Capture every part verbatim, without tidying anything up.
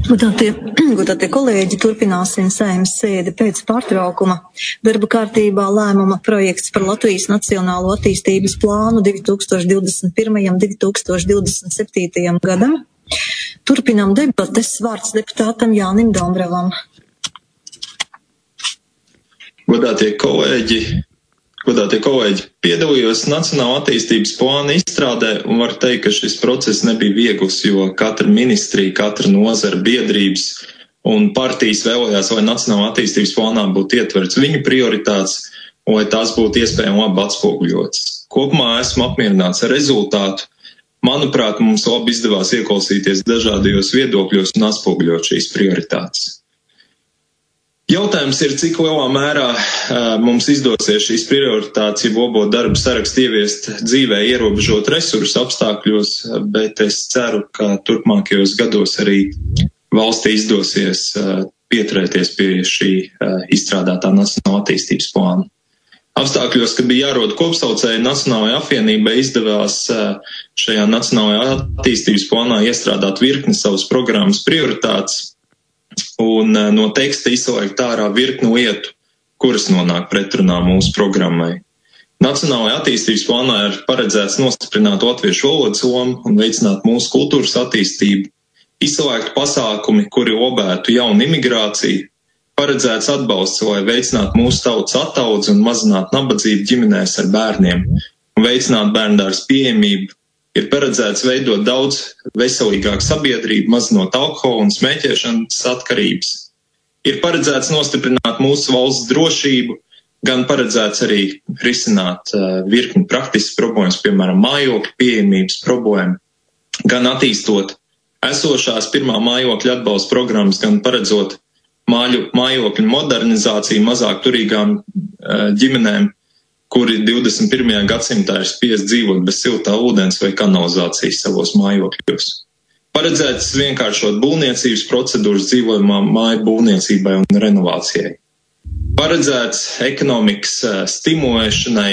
Godātie, godātie kolēģi, turpināsim Saeimas sēdi pēc pārtraukuma. Darba kārtībā lēmuma projekts par Latvijas Nacionālo attīstības plānu divi tūkstoši divdesmit pirmajam līdz divi tūkstoši divdesmit septītajam gadam. Turpinām debates, vārds deputātam Jānim Dombrevam. Godātie kolēģi, godātie kolēģi, piedalījos Nacionālā attīstības plāna izstrādē un var teikt, ka šis process nebija viegls, jo katra ministrija, katra nozara, biedrības un partijas vēlējās, lai Nacionālā attīstības plānā būtu ietverts viņu prioritātes un lai tās būtu iespējami labi atspoguļotas. Kopumā esmu apmierināts ar rezultātu. Manuprāt, mums labi izdevās ieklausīties dažādajos viedokļos un atspoguļot šīs prioritātes. Jautājums ir, cik lielā mērā uh, mums izdosies šīs prioritātes, ja bobo darba sarakstu ieviest dzīvē ierobežot resursu apstākļos, bet es ceru, ka turpmākajos gados arī valstī izdosies uh, pieturēties pie šī uh, izstrādātā Nacionālā attīstības plāna. Apstākļos, kad bija jārod kopsaucēji Nacionālajai apvienībai, izdevās uh, šajā Nacionālajā attīstības plānā iestrādāt virkni savas programmas prioritātes, un no teksta izslēgt ārā virkni lietu, kuras nonāk pretrunā mūsu programmai. Nacionālajā attīstības plānā ir paredzēts nostiprināt latviešu valodas lomu un veicināt mūsu kultūras attīstību, izslēgt pasākumi, kuri lobētu jaunu imigrāciju, paredzēts atbalsts, lai veicinātu mūsu tautas ataudzi un mazinātu nabadzību ģimenēs ar bērniem un veicinātu bērndārs pieejamību. Ir paredzēts veidot daudz veselīgāku sabiedrību, mazinot alkohola un smēķēšanas atkarības. Ir paredzēts nostiprināt mūsu valsts drošību, gan paredzēts arī risināt uh, virkni praktiskas problēmas, piemēram, mājokļu pieejamības problēmu, gan attīstot esošās pirmā mājokļa atbalsta programmas, gan paredzot māju, mājokļu modernizāciju mazāk turīgām uh, ģimenēm, kuri divdesmit pirmajā gadsimtā ir spiest dzīvot bez siltā ūdens vai kanalizācijas savos mājokļos. Paredzēts vienkāršot būvniecības procedūras dzīvojamā māju būvniecībai un renovācijai. Paredzēts ekonomikas stimulēšanai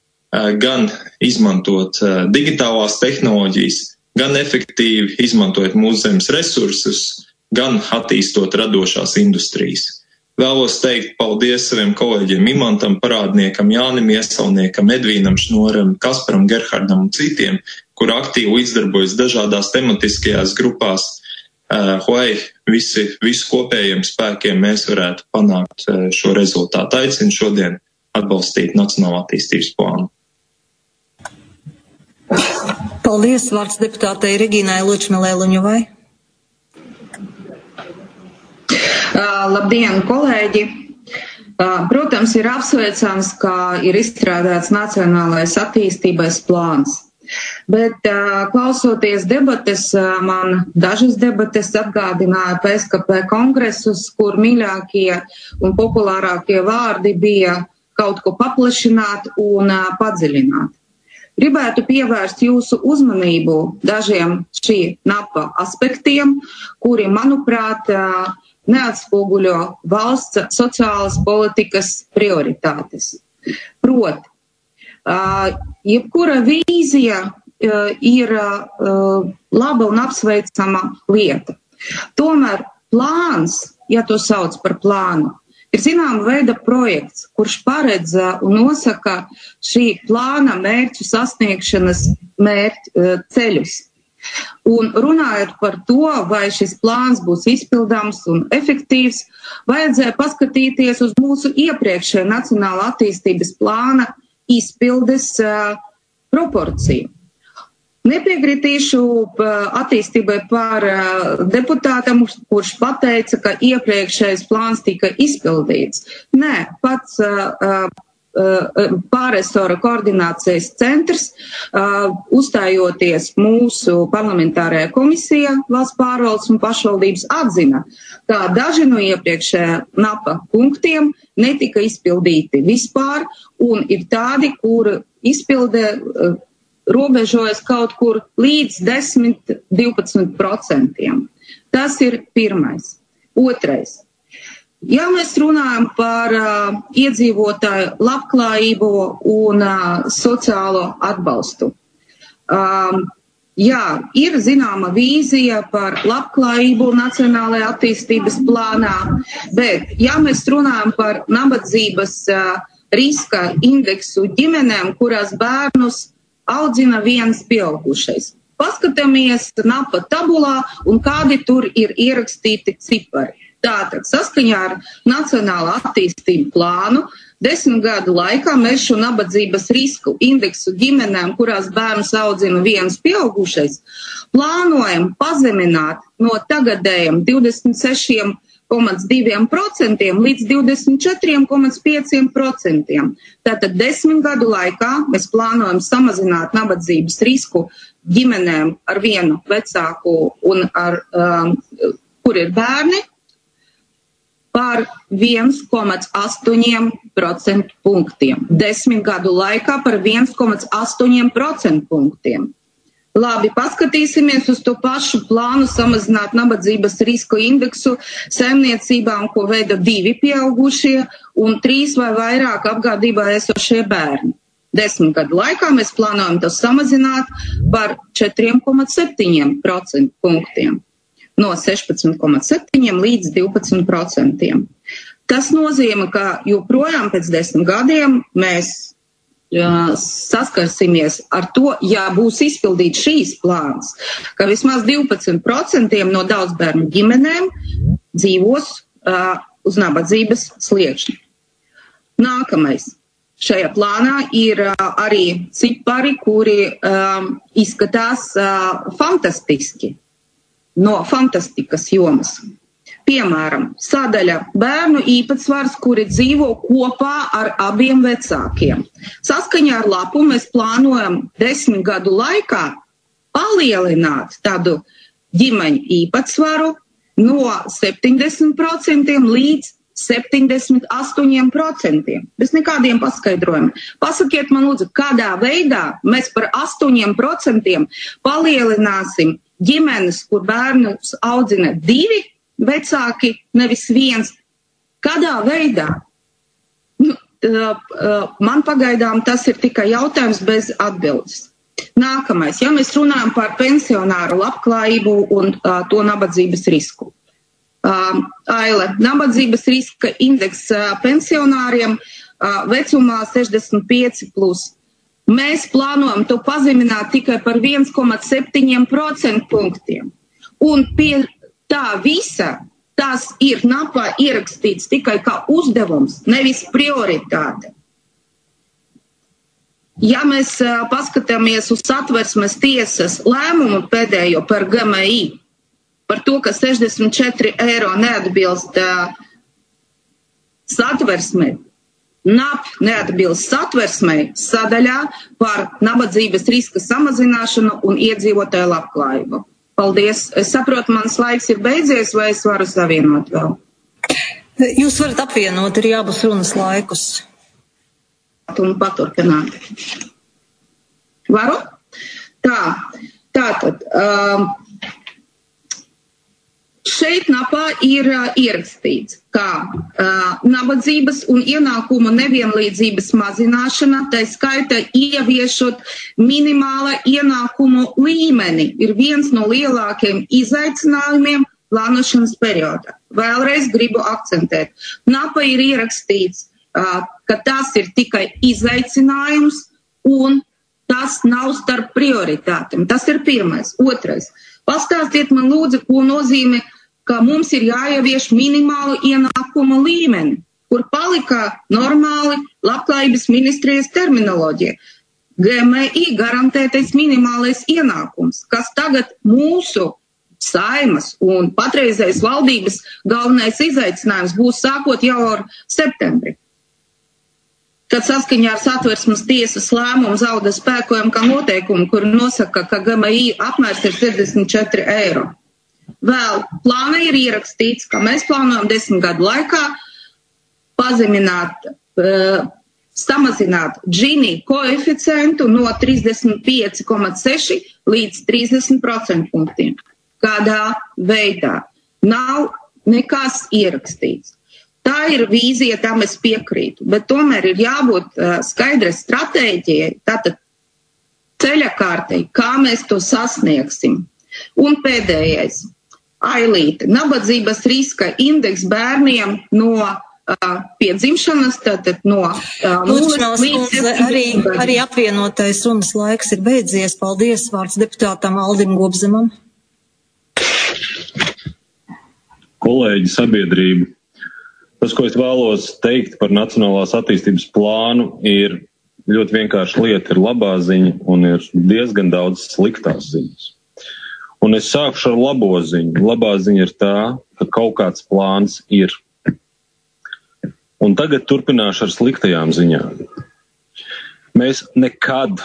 gan izmantot digitālās tehnoloģijas, gan efektīvi izmantojot mūsu zemes resursus, gan attīstot radošās industrijas. Vēlos teikt paldies saviem kolēģiem Imantam, Parādniekam, Jānim Iesaulniekam, Edvīnam Šnoram, Kasparam Gerhardam un citiem, kur aktīvi līdzdarbojas dažādās tematiskajās grupās, uh, lai visi, visu kopējiem spēkiem mēs varētu panākt uh, šo rezultātu. Aicinu šodien atbalstīt Nacionālo attīstības plānu. Paldies, vārds deputātei Regīnai Lučmelē-Luņuvai. Uh, labdien, kolēģi! Uh, protams, ir apsveicams, ka ir izstrādāts Nacionālais attīstības plāns. Bet, uh, klausoties debates, uh, man dažas debates atgādināja P S K P kongresus, kur mīļākie un populārākie vārdi bija kaut ko paplašināt un uh, padziļināt. Gribētu pievērst jūsu uzmanību dažiem šī napa aspektiem, kuri, manuprāt, uh, neatspoguļo valsts sociālas politikas prioritātes. Proti, uh, jebkura vīzija uh, ir uh, laba un apsveicama lieta. Tomēr plāns, ja to sauc par plānu, ir zināma veida projekts, kurš paredz un nosaka šī plāna mērķu sasniegšanas mērķu uh, ceļus. Un runājot par to, vai šis plāns būs izpildāms un efektīvs, vajadzēja paskatīties uz mūsu iepriekšējā Nacionālā attīstības plāna izpildes uh, proporciju. Nepiekritīšu uh, attīstībai par uh, deputātam, kurš pateica, ka iepriekšējais plāns tika izpildīts. Nē, pats uh, uh, pārresora koordinācijas centrs, uh, uzstājoties mūsu parlamentārajā komisijā valsts pārvaldes un pašvaldības atzina, ka daži no iepriekšējā napa punktiem netika izpildīti vispār un ir tādi, kur izpilde uh, robežojas kaut kur līdz desmit līdz divpadsmit procentiem. Tas ir pirmais. Otrais. Ja mēs runājam par uh, iedzīvotāju labklājību un uh, sociālo atbalstu, um, Jā, ir zināma vīzija par labklājību nacionālajā attīstības plānā, bet, ja mēs runājam par nabadzības uh, riska indeksu ģimenēm, kurās bērnus audzina viens pieaugušais, paskatāmies napa tabulā un kādi tur ir ierakstīti cipari. Tātad, saskaņā ar Nacionālo attīstību plānu, desmit gadu laikā mēs šo nabadzības risku indeksu ģimenēm, kurās bērnus audzina viens pieaugušais, plānojam pazemināt no tagadējiem divdesmit seši komats divi procenti līdz divdesmit četri komats pieci procenti. Tātad desmit gadu laikā mēs plānojam samazināt nabadzības risku ģimenēm ar vienu vecāku un ar, um, kur ir bērni, par viens komats astoņi procentu punktiem. Desmit gadu laikā par viens komats astoņi procentu punktiem. Labi, paskatīsimies uz to pašu plānu samazināt nabadzības risku indeksu saimniecībām, ko veido divi pieaugušie un trīs vai vairāk apgādībā esošie bērni. Desmit gadu laikā mēs plānojam to samazināt par četri komats septiņi procentu punktiem. No sešpadsmit komats septiņi līdz divpadsmit procentiem. Tas nozīmē, ka joprojām pēc desmit gadiem mēs jā, saskarsimies ar to, ja būs izpildīt šīs plāns, ka vismaz divpadsmit procenti no daudzbērnu ģimenēm dzīvos uh, uz nabadzības sliekšņa. Nākamais. Šajā plānā ir uh, arī cipari, kuri uh, izskatās uh, fantastiski. No fantastikas jomas. Piemēram, sadaļa bērnu īpatsvars, kuri dzīvo kopā ar abiem vecākiem. Saskaņā ar lapu mēs plānojam desmit gadu laikā palielināt tādu ģimeņu īpatsvaru no septiņdesmit procentiem līdz septiņdesmit astoņi procenti. Bez nekādiem paskaidrojumiem. Pasakiet man lūdzu, kādā veidā mēs par astoņiem procentiem palielināsim ģimenes, kur bērnus audzina divi vecāki, nevis viens. Kādā veidā? Nu, man pagaidām tas ir tikai jautājums bez atbildes. Nākamais, ja mēs runājam par pensionāru labklājību un uh, to nabadzības risku. Uh, Aile, nabadzības riska indeks uh, pensionāriem uh, vecumā sešdesmit pieci plus. Mēs plānojam to pazemināt tikai par viens komats septiņi procentu punktiem. Un pie tā visa tas ir napā ierakstīts tikai kā uzdevums, nevis prioritāte. Ja mēs uh, paskatāmies uz Satversmes tiesas lēmumu pēdējo par G M I, par to, ka sešdesmit četri eiro neatbilst uh, Satversmei, N A P neatbilst Satversmei sadaļā par nabadzības riska samazināšanu un iedzīvotāju labklājību. Paldies. Es saprotu, mans laiks ir beidzies, vai es varu savienot vēl? Jūs varat apvienot arī abus runas laikus. Un paturpināt. Varu? Tā. Tātad. Um, Šeit napā ir uh, ierakstīts, ka uh, nabadzības un ienākumu nevienlīdzības mazināšana, tā skaita ieviešot minimāla ienākumu līmeni, ir viens no lielākajiem izaicinājumiem plānošanas periodā. Vēlreiz gribu akcentēt. Napā ir ierakstīts, uh, ka tas ir tikai izaicinājums un tas nav starp prioritātiem. Tas ir pirmais. Otrais. Pastāstiet man lūdzu, ko nozīmē, ka mums ir jāievieš minimālu ienākumu līmeni, kur palika normāli labklājības ministrijas terminoloģija. G M I garantētais minimālais ienākums, kas tagad mūsu Saimas un patreizējas valdības galvenais izaicinājums būs sākot jau ar septembri. Kad saskaņā ar Satversmes tiesas lēmumu zaudē spēkojam kā noteikumu, kur nosaka, ka G M I apmērs ir sešdesmit četri eiro. Vēl plānā ir ierakstīts, ka mēs plānojam desmit gadu laikā pazemināt, uh, samazināt Gini koeficientu no trīsdesmit pieci komats seši līdz trīsdesmit procentu punktiem. Kādā veidā? Nav nekas ierakstīts. Tā ir vīzija, tam es piekrītu, bet tomēr ir jābūt uh, skaidrai stratēģijai. Tātad ceļakārtei, kā mēs to sasniegsim. Un pēdējais. Ailīte, nabadzības riska indeks bērniem no uh, piedzimšanas, tātad no uh, nulles līdz arī, arī apvienotais runas laiks ir beidzies. Paldies, vārds deputātam Aldim Gobzemam. Kolēģi, sabiedrība. Tas, ko es vēlos teikt par Nacionālās attīstības plānu, ir ļoti vienkārši lieta, ir labā ziņa un ir diezgan daudz sliktās ziņas. Un es sākušu ar labo ziņu. Labā ziņa ir tā, ka kaut kāds plāns ir. Un tagad turpināšu ar sliktajām ziņām. Mēs nekad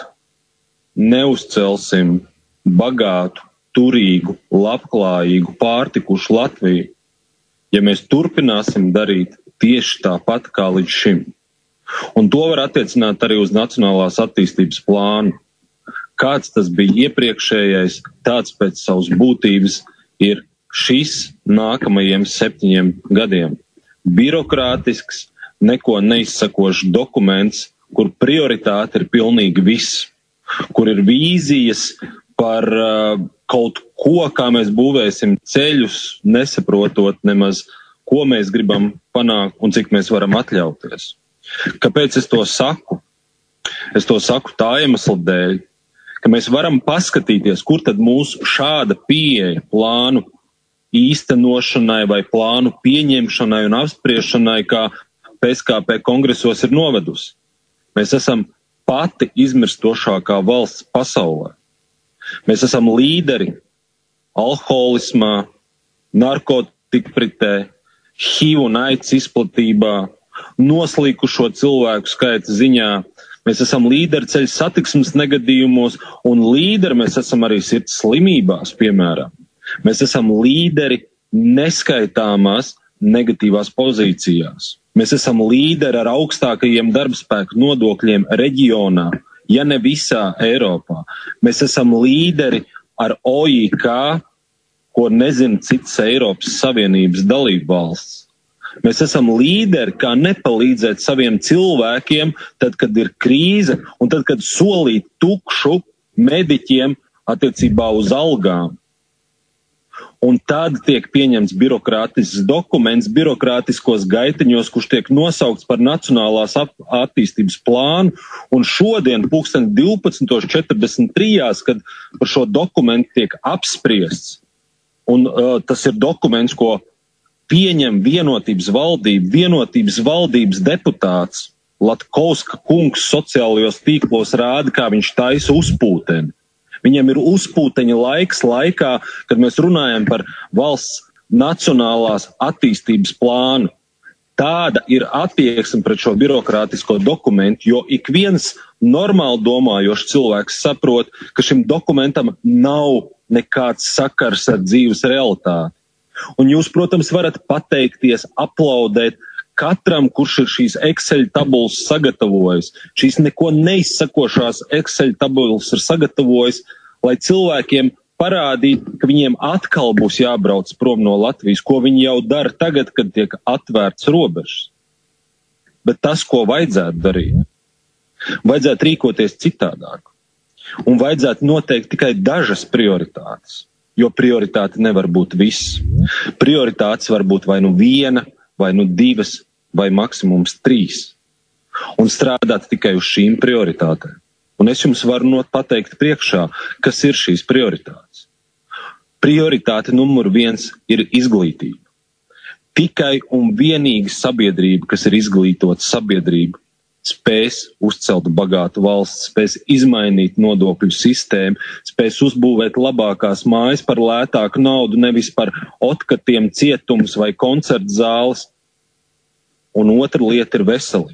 neuzcelsim bagātu, turīgu, labklājīgu, pārtikušu Latviju, ja mēs turpināsim darīt tieši tāpat kā līdz šim. Un to var attiecināt arī uz Nacionālās attīstības plānu. Kāds tas bija iepriekšējais, tāds pēc savas būtības ir šis nākamajiem septiņiem gadiem. Birokrātisks, neko neizsakošs dokuments, kur prioritāte ir pilnīgi viss, kur ir vīzijas par uh, kaut ko, kā mēs būvēsim ceļus, nesaprotot nemaz, ko mēs gribam panākt un cik mēs varam atļauties. Kāpēc es to saku? Es to saku tā iemesla dēļ, ka mēs varam paskatīties, kur tad mūsu šāda pieeja plānu īstenošanai vai plānu pieņemšanai un apspriešanai, kā P S K P kongresos ir novedusi. Mēs esam pati izmirstošākā valsts pasaulē. Mēs esam līderi alkoholismā, narkotikpritē, H I V un AIDS izplatībā, noslīkušo cilvēku skaita ziņā. Mēs esam līderi ceļu satiksmes negadījumos, un līderi mēs esam arī sirds slimībās, piemēram. Mēs esam līderi neskaitāmās negatīvās pozīcijās. Mēs esam līderi ar augstākajiem darbspēku nodokļiem reģionā, ja ne visā Eiropā. Mēs esam līderi ar O I K, ko nezina citas Eiropas Savienības dalībvalsts. Mēs esam līderi, kā nepalīdzēt saviem cilvēkiem, tad, kad ir krīze, un tad, kad solīt tukšu mediķiem attiecībā uz algām. Un tad tiek pieņemts birokrātisks dokuments, birokrātiskos gaiteņos, kurš tiek nosaukts par Nacionālās attīstības plānu, un šodien pulksten divpadsmit četrdesmit trīs, kad par šo dokumentu tiek apspriests, un uh, tas ir dokuments, ko pieņem vienotības valdība, vienotības valdības deputāts Latkovska kungs sociālajos tīklos rāda, kā viņš taisa uzpūteni. Viņam ir uzpūteņa laiks laikā, kad mēs runājam par valsts nacionālās attīstības plānu. Tāda ir attieksme pret šo birokrātisko dokumentu, jo ik viens normāli domājošs cilvēks saprot, ka šim dokumentam nav nekāds sakars ar dzīves realitāti. Un jūs, protams, varat pateikties, aplaudēt katram, kurš ir šīs Excel tabulas sagatavojis. Šīs neko neizsakošās Excel tabulas ir sagatavojis, lai cilvēkiem parādītu, ka viņiem atkal būs jābrauc prom no Latvijas, ko viņi jau dara tagad, kad tiek atvērts robežas. Bet tas, ko vajadzētu darīt, vajadzētu rīkoties citādāk. Un vajadzētu noteikt tikai dažas prioritātes. Jo prioritāte nevar būt viss. Prioritātes var būt vai nu viena, vai nu divas, vai maksimums trīs. Un strādāt tikai uz šīm prioritātēm. Un es jums varu not pateikt priekšā, kas ir šīs prioritātes. Prioritāte numur viens ir izglītība. Tikai un vienīgi sabiedrība, kas ir izglītota sabiedrība, spēs uzcelt bagātu valsts, spēs izmainīt nodokļu sistēmu, spēs uzbūvēt labākās mājas par lētāku naudu, nevis par otkatiem cietums vai koncertu zāles. Un otra lieta ir veselība.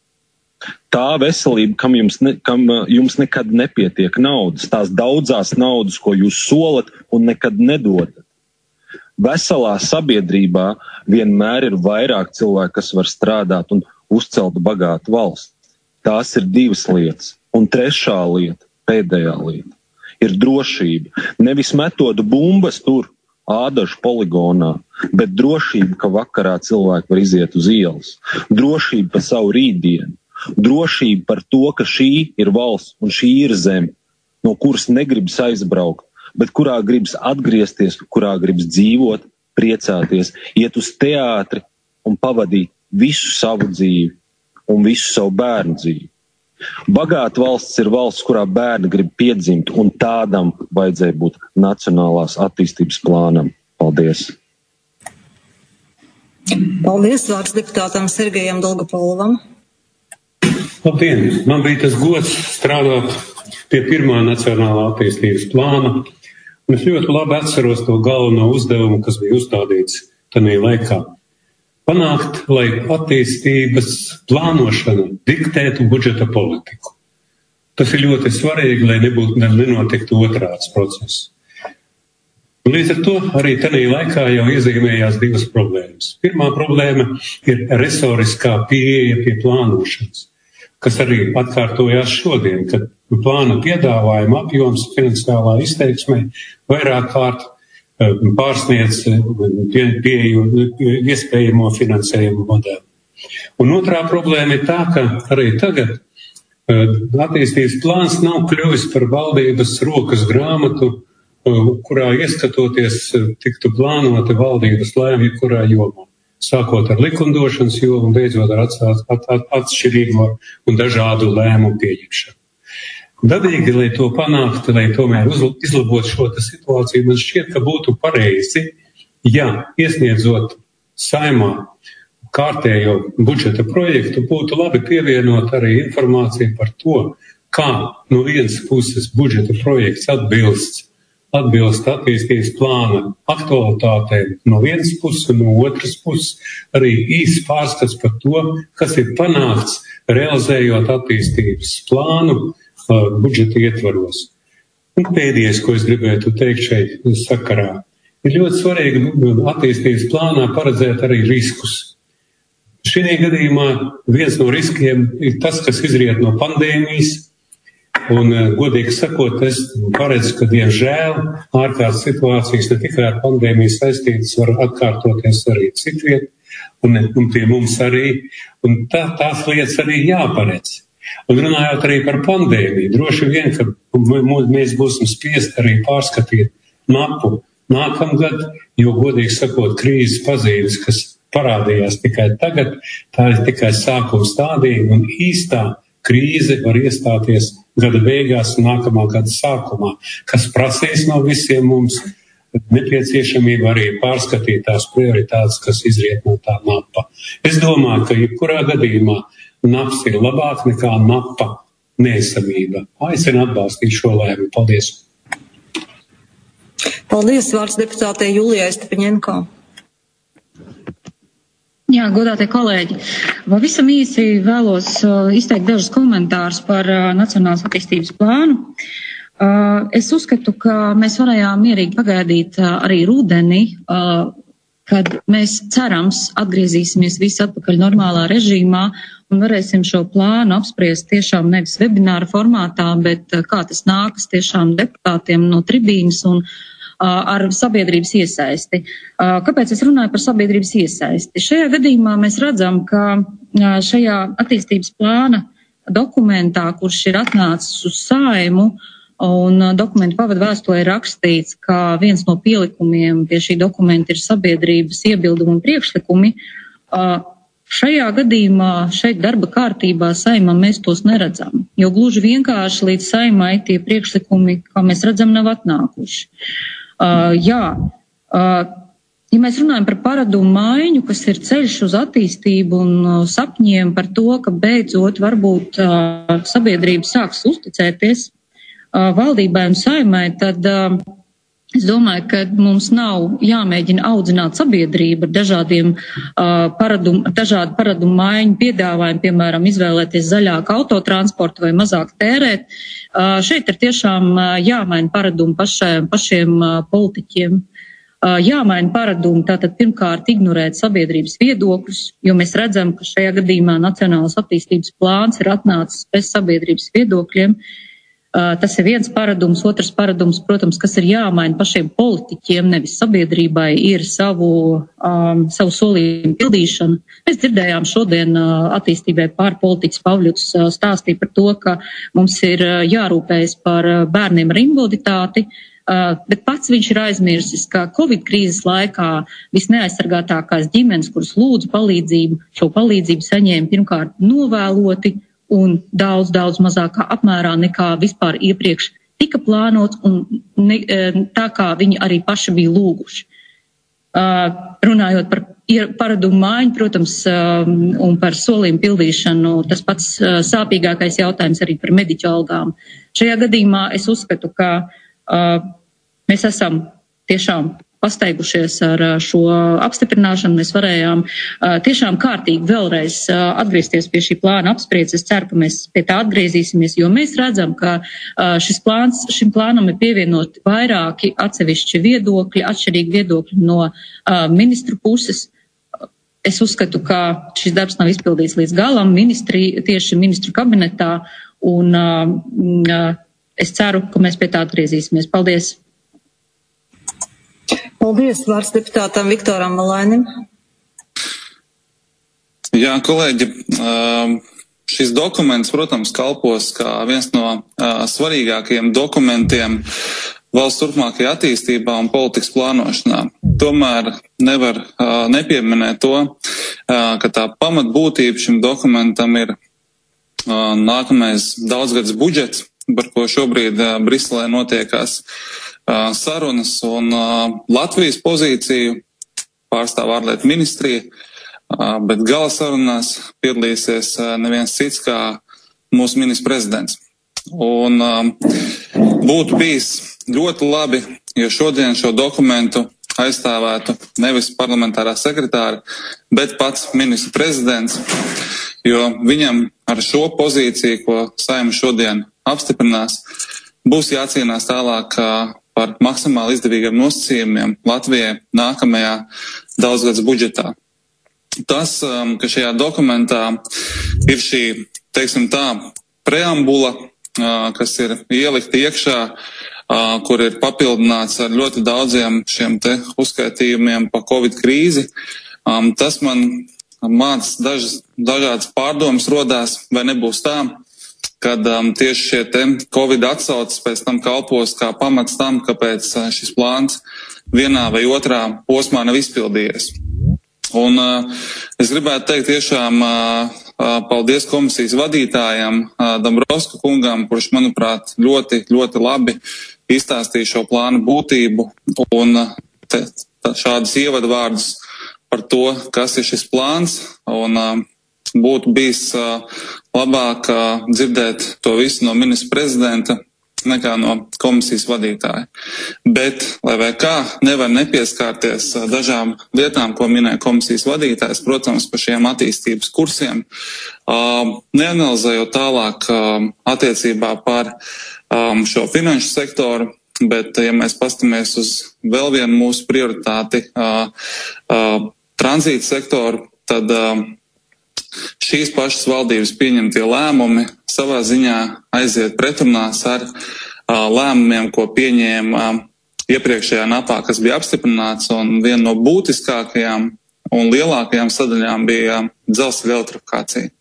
Tā veselība, kam jums, ne, kam jums nekad nepietiek naudas, tās daudzās naudas, ko jūs solat un nekad nedodat. Veselā sabiedrībā vienmēr ir vairāk cilvēku, kas var strādāt un uzcelt bagātu valsts. Tās ir divas lietas. Un trešā lieta, pēdējā lieta, ir drošība. Nevis metodu bumbas tur, Ādažu poligonā, bet drošība, ka vakarā cilvēki var iziet uz ielas. Drošība par savu rītdienu. Drošība par to, ka šī ir valsts un šī ir zeme. no kuras negribas aizbraukt, bet kurā gribas atgriezties, kurā gribas dzīvot, priecāties, iet uz teātri un pavadīt visu savu dzīvi un visu savu bērnu dzīvi. Bagāta valsts ir valsts, kurā bērni grib piedzimt, un tādam vajadzēja būt nacionālās attīstības plānam. Paldies! Paldies, vārds deputātam Sergejam Dolgopolovam. Labdien! Man bija tas gods strādāt pie pirmā nacionālā attīstības plāna, un es ļoti labi atceros to galveno uzdevumu, kas bija uzstādīts tajā laikā. Panākt, lai attīstības plānošana diktētu budžeta politiku. Tas ir ļoti svarīgi, lai nebūtu, nenotiktu otrāds process. Līdz ar to arī tajā laikā jau iezīmējās divas problēmas. Pirmā problēma ir resoriskā pieeja pie plānošanas, kas arī atkārtojās šodien, kad plāna piedāvājuma apjoms finansiālā izteiksmē vairāk kārt pārsniedz pieeju iespējamo finansējumu modeli. Un otrā problēma ir tā, ka arī tagad attīstības plāns nav kļuvis par valdības rokas grāmatu, kurā ieskatoties tiktu plānota valdības lēmumi, kurā jomā. Sākot ar likumdošanas jomu, beidzot ar atstāt, at, at, atšķirīgo un dažādu lēmumu pieņemšanu. Dabīgi, lai to panāktu, lai tomēr izlabotu šo situāciju, man šķiet, ka būtu pareizi, ja iesniedzot saimā kārtējo budžeta projektu, būtu labi pievienot arī informāciju par to, kā no vienas puses budžeta projekts atbilst atbilst attīstības plāna aktualitātēm no vienas puses, un no otras puses arī īsts pārskats par to, kas ir panākts, realizējot attīstības plānu uh, budžeta ietvaros. Un pēdējais, ko es gribētu teikt šeit sakarā, ir ļoti svarīgi attīstības plānā paredzēt arī riskus. Šī gadījumā viens no riskiem ir tas, kas izriet no pandēmijas. Un, godīgi sakot, es paredzu, ka, diemžēl, ārkārtas situācijas ne tikai ar pandēmiju saistītas var atkārtoties arī citviet, un, un pie mums arī, un tā, tās lietas arī jāparedz. Un runājot arī par pandēmiju, droši vien, ka mēs būsim spiest arī pārskatīt mapu nākamgad, jo, godīgi sakot, krīzes pazīmes, kas parādījās tikai tagad, tā ir tikai sākuma stādija, un īstā krīze var iestāties gada beigās un nākamā gada sākumā, kas prasīs no visiem mums nepieciešamību arī pārskatīt tās prioritātes, kas izriet no tā napa. Es domāju, ka jebkurā gadījumā naps ir labāk nekā napa neesamība. Aicinu atbalstīt šo lēmumu. Paldies! Paldies, vārds deputātei Julijai Stepaņenko. Jā, godātie kolēģi, pavisam īsi vēlos uh, izteikt dažus komentārus par uh, Nacionālās attīstības plānu. Uh, es uzskatu, ka mēs varējām mierīgi pagaidīt uh, arī rudeni, uh, kad mēs cerams atgriezīsimies visi atpakaļ normālā režīmā un varēsim šo plānu apspriest tiešām nevis webināra formātā, bet uh, kā tas nākas tiešām deputātiem no tribīnas un ar sabiedrības iesaisti. Kāpēc es runāju par sabiedrības iesaisti? Šajā gadījumā mēs redzam, ka šajā attīstības plāna dokumentā, kurš ir atnācis uz Saimu, un dokumentu pavadu vēstulē ir rakstīts, ka viens no pielikumiem pie šī dokumenta ir sabiedrības iebildumi un priekšlikumi. Šajā gadījumā šeit darba kārtībā Saimam mēs tos neredzam, jo gluži vienkārši līdz Saimai tie priekšlikumi, kā mēs redzam, nav atnākuši. Uh, jā, uh, ja mēs runājam par paradumu maiņu, kas ir ceļš uz attīstību un uh, sapņiem par to, ka beidzot varbūt uh, sabiedrība sāks uzticēties uh, valdībai un Saimai, tad uh, es domāju, ka mums nav jāmēģina audzināt sabiedrību ar dažādiem uh, paradumu, dažādu paradumu maiņu piedāvājumu, piemēram, izvēlēties zaļāku autotransportu vai mazāk tērēt. Uh, šeit ir tiešām uh, jāmaina paradumu pašiem, pašiem uh, politiķiem. Uh, jāmaina paradumu, tātad pirmkārt ignorēt sabiedrības viedokļus, jo mēs redzam, ka šajā gadījumā Nacionālās attīstības plāns ir atnācis bez sabiedrības viedokļiem. Uh, tas ir viens paradums. Otrs paradums, protams, kas ir jāmaina pašiem politiķiem, nevis sabiedrībai, ir savu, um, savu solījumu pildīšana. Mēs dzirdējām šodien uh, attīstībai pār politiķis Pavļuts uh, stāstīja par to, ka mums ir uh, jārūpējas par uh, bērniem ar invaliditāti, uh, bet pats viņš ir aizmirsis, ka Covid krīzes laikā visneaizsargātākās ģimenes, kuras lūdzu palīdzību, šo palīdzību saņēma pirmkārt novēloti, un daudz, daudz mazākā apmērā nekā vispār iepriekš tika plānots un ne, tā kā viņi arī paši bija lūguši. Uh, runājot par paradumu maiņu, protams, uh, un par solījumu pildīšanu, tas pats uh, sāpīgākais jautājums arī par mediķu algām. Šajā gadījumā es uzskatu, ka uh, mēs esam tiešām pasteigušies ar šo apstiprināšanu. Mēs varējām uh, tiešām kārtīgi vēlreiz uh, atgriezties pie šī plāna apspriedzes. Es ceru, ka mēs pie tā atgriezīsimies, jo mēs redzam, ka uh, šis plāns, šim plānam ir pievienoti vairāki atsevišķi viedokļi, atšķirīgi viedokļi no uh, ministru puses. Es uzskatu, ka šis darbs nav izpildīts līdz galam ministri, tieši ministru kabinetā, un uh, uh, es ceru, ka mēs pie tā atgriezīsimies. Paldies! Paldies, vārds deputātam Viktoram Malainim. Jā, kolēģi, šis dokuments, protams, kalpos kā viens no svarīgākajiem dokumentiem valsts turpmākajā attīstībā un politikas plānošanā. Tomēr nevar nepieminēt to, ka tā pamatbūtība šim dokumentam ir nākamais daudzgads budžets, par ko šobrīd Briselē notiekās sarunas, un Latvijas pozīciju pārstāv ārlietu ministrija, bet gala sarunās piedalīsies neviens cits kā mūsu ministrs prezidents. Un būtu bijis ļoti labi, ja šodien šo dokumentu aizstāvētu nevis parlamentārā sekretāra, bet pats ministrs prezidents, jo viņam ar šo pozīciju, ko Saeima šodien apstiprinās, būs jācīnās tālāk par maksimāli izdevīgiem nosacījumiem Latvijai nākamajā daudzgads budžetā. Tas, ka šajā dokumentā ir šī, teiksim tā, preambula, kas ir ielikta iekšā, kur ir papildināts ar ļoti daudziem šiem te uzskaitījumiem pa Covid krīzi, tas man māc dažas, dažādas pārdomas rodās, vai nebūs tā, kad um, tieši šie te Covid atsauces pēc tam kalpos kā pamats tam, kāpēc uh, šis plāns vienā vai otrā posmā nav izpildījies. Un uh, es gribētu teikt tiešām uh, uh, paldies komisijas vadītājam uh, Dombrovska kungam, kurš, manuprāt, ļoti, ļoti labi izstāstīja šo plānu būtību un uh, te, tā, šādus ievadvārdus par to, kas ir šis plāns, un uh, būtu bijis uh, labāk uh, dzirdēt to visu no ministra prezidenta nekā no komisijas vadītāja. Bet, lai vai kā, nevar nepieskārties uh, dažām lietām, ko minēja komisijas vadītājs, protams, par šiem attīstības kursiem, uh, neanalizējot tālāk uh, attiecībā par um, šo finanšu sektoru, bet, ja mēs pastamies uz vēl vienu mūsu prioritāti, uh, uh, tranzīta sektoru, tad uh, šīs pašas valdības pieņemtie lēmumi savā ziņā aiziet pretrunās ar uh, lēmumiem, ko pieņēma uh, iepriekšējā napā, kas bija apstiprināts, un viena no būtiskākajām un lielākajām sadaļām bija uh, dzelzceļa elektrifikācija.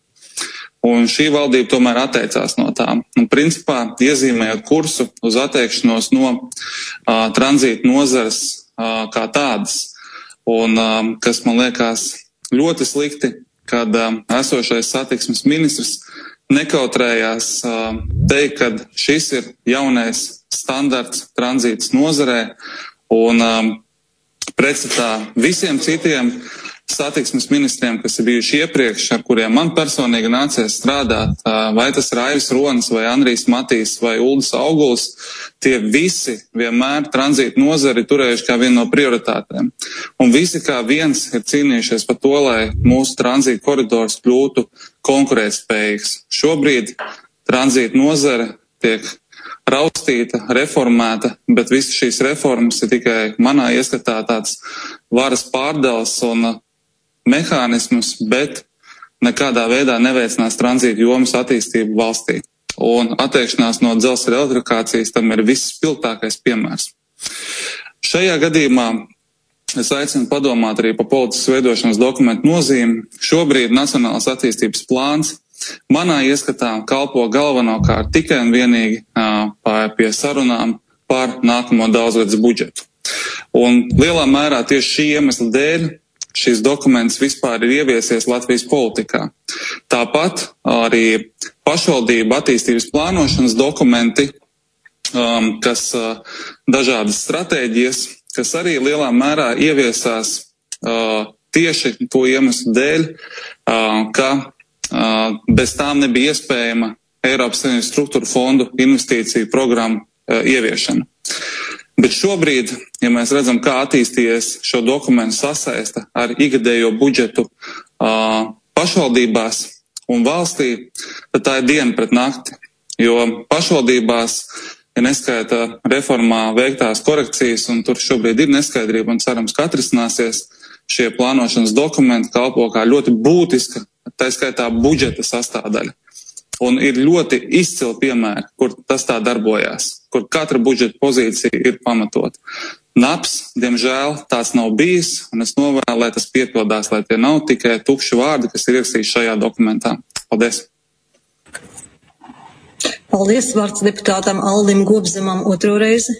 Un šī valdība tomēr atteicās no tām. Un principā iezīmējot kursu uz atteikšanos no uh, tranzīta nozares uh, kā tādas, un uh, kas man liekas ļoti slikti, kad uh, esošais satiksmes ministrs nekautrējās uh, teikt, ka šis ir jaunais standarts tranzītas nozarē, un um, pretstatā visiem citiem satiksmes ministriem, kas ir bijuši iepriekš, ar kuriem man personīgi nācies strādāt, uh, vai tas ir Aivis Ronis, vai Andrijs Matīs, vai Uldis Auguls, tie visi vienmēr tranzīta nozari turējuši kā vienu no prioritātēm. Un visi kā viens ir cīnījušies par to, lai mūsu tranzīta koridors kļūtu konkurētspējīgs. Šobrīd tranzīta nozare tiek raustīta, reformēta, bet visas šīs reformas ir tikai manā ieskatā tāds varas pārdals un mehānismus, bet nekādā veidā neveicinās tranzīta jomas attīstību valstī. un atteikšanās no dzelzceļa elektrifikācijas tam ir visspilgtākais piemērs. Šajā gadījumā es aicinu padomāt arī par politiskas veidošanas dokumentu nozīmi. Šobrīd Nacionālās attīstības plāns manā ieskatā kalpo galvenokārt tikai un vienīgi uh, pie sarunām par nākamo daudzgadas budžetu. Un lielā mērā tieši šī iemesla dēļ šis dokuments vispār ir ieviesies Latvijas politikā. Tāpat arī pašvaldību attīstības plānošanas dokumenti, um, kas uh, dažādas stratēģijas, kas arī lielā mērā ieviesās uh, tieši to iemeslu dēļ, uh, ka uh, bez tām nebija iespējama Eiropas Savienības struktūra fondu investīciju programmu uh, ieviešana. Bet šobrīd, ja mēs redzam, kā attīstījies šo dokumentu sasaista ar ikgadējo budžetu uh, pašvaldībās un valstī, tad tā ir diena pret nakti. Jo pašvaldībās, ja neskaita reformā veiktās korekcijas, un tur šobrīd ir neskaidrība un cerams, ka atrisināsies, šie plānošanas dokumenti kalpo kā ļoti būtiska, tā skaitā budžeta sastāvdaļa. Un ir ļoti izcili piemēri, kur tas tā darbojās, kur katra budžeta pozīcija ir pamatot. Naps, diemžēl, tāds nav bijis, un es novēlu, lai tas piepildās, lai tie nav tikai tukši vārdi, kas ir ierakstīti šajā dokumentā. Paldies! Paldies, vārds deputātam Aldim Gobzemam otro reizi.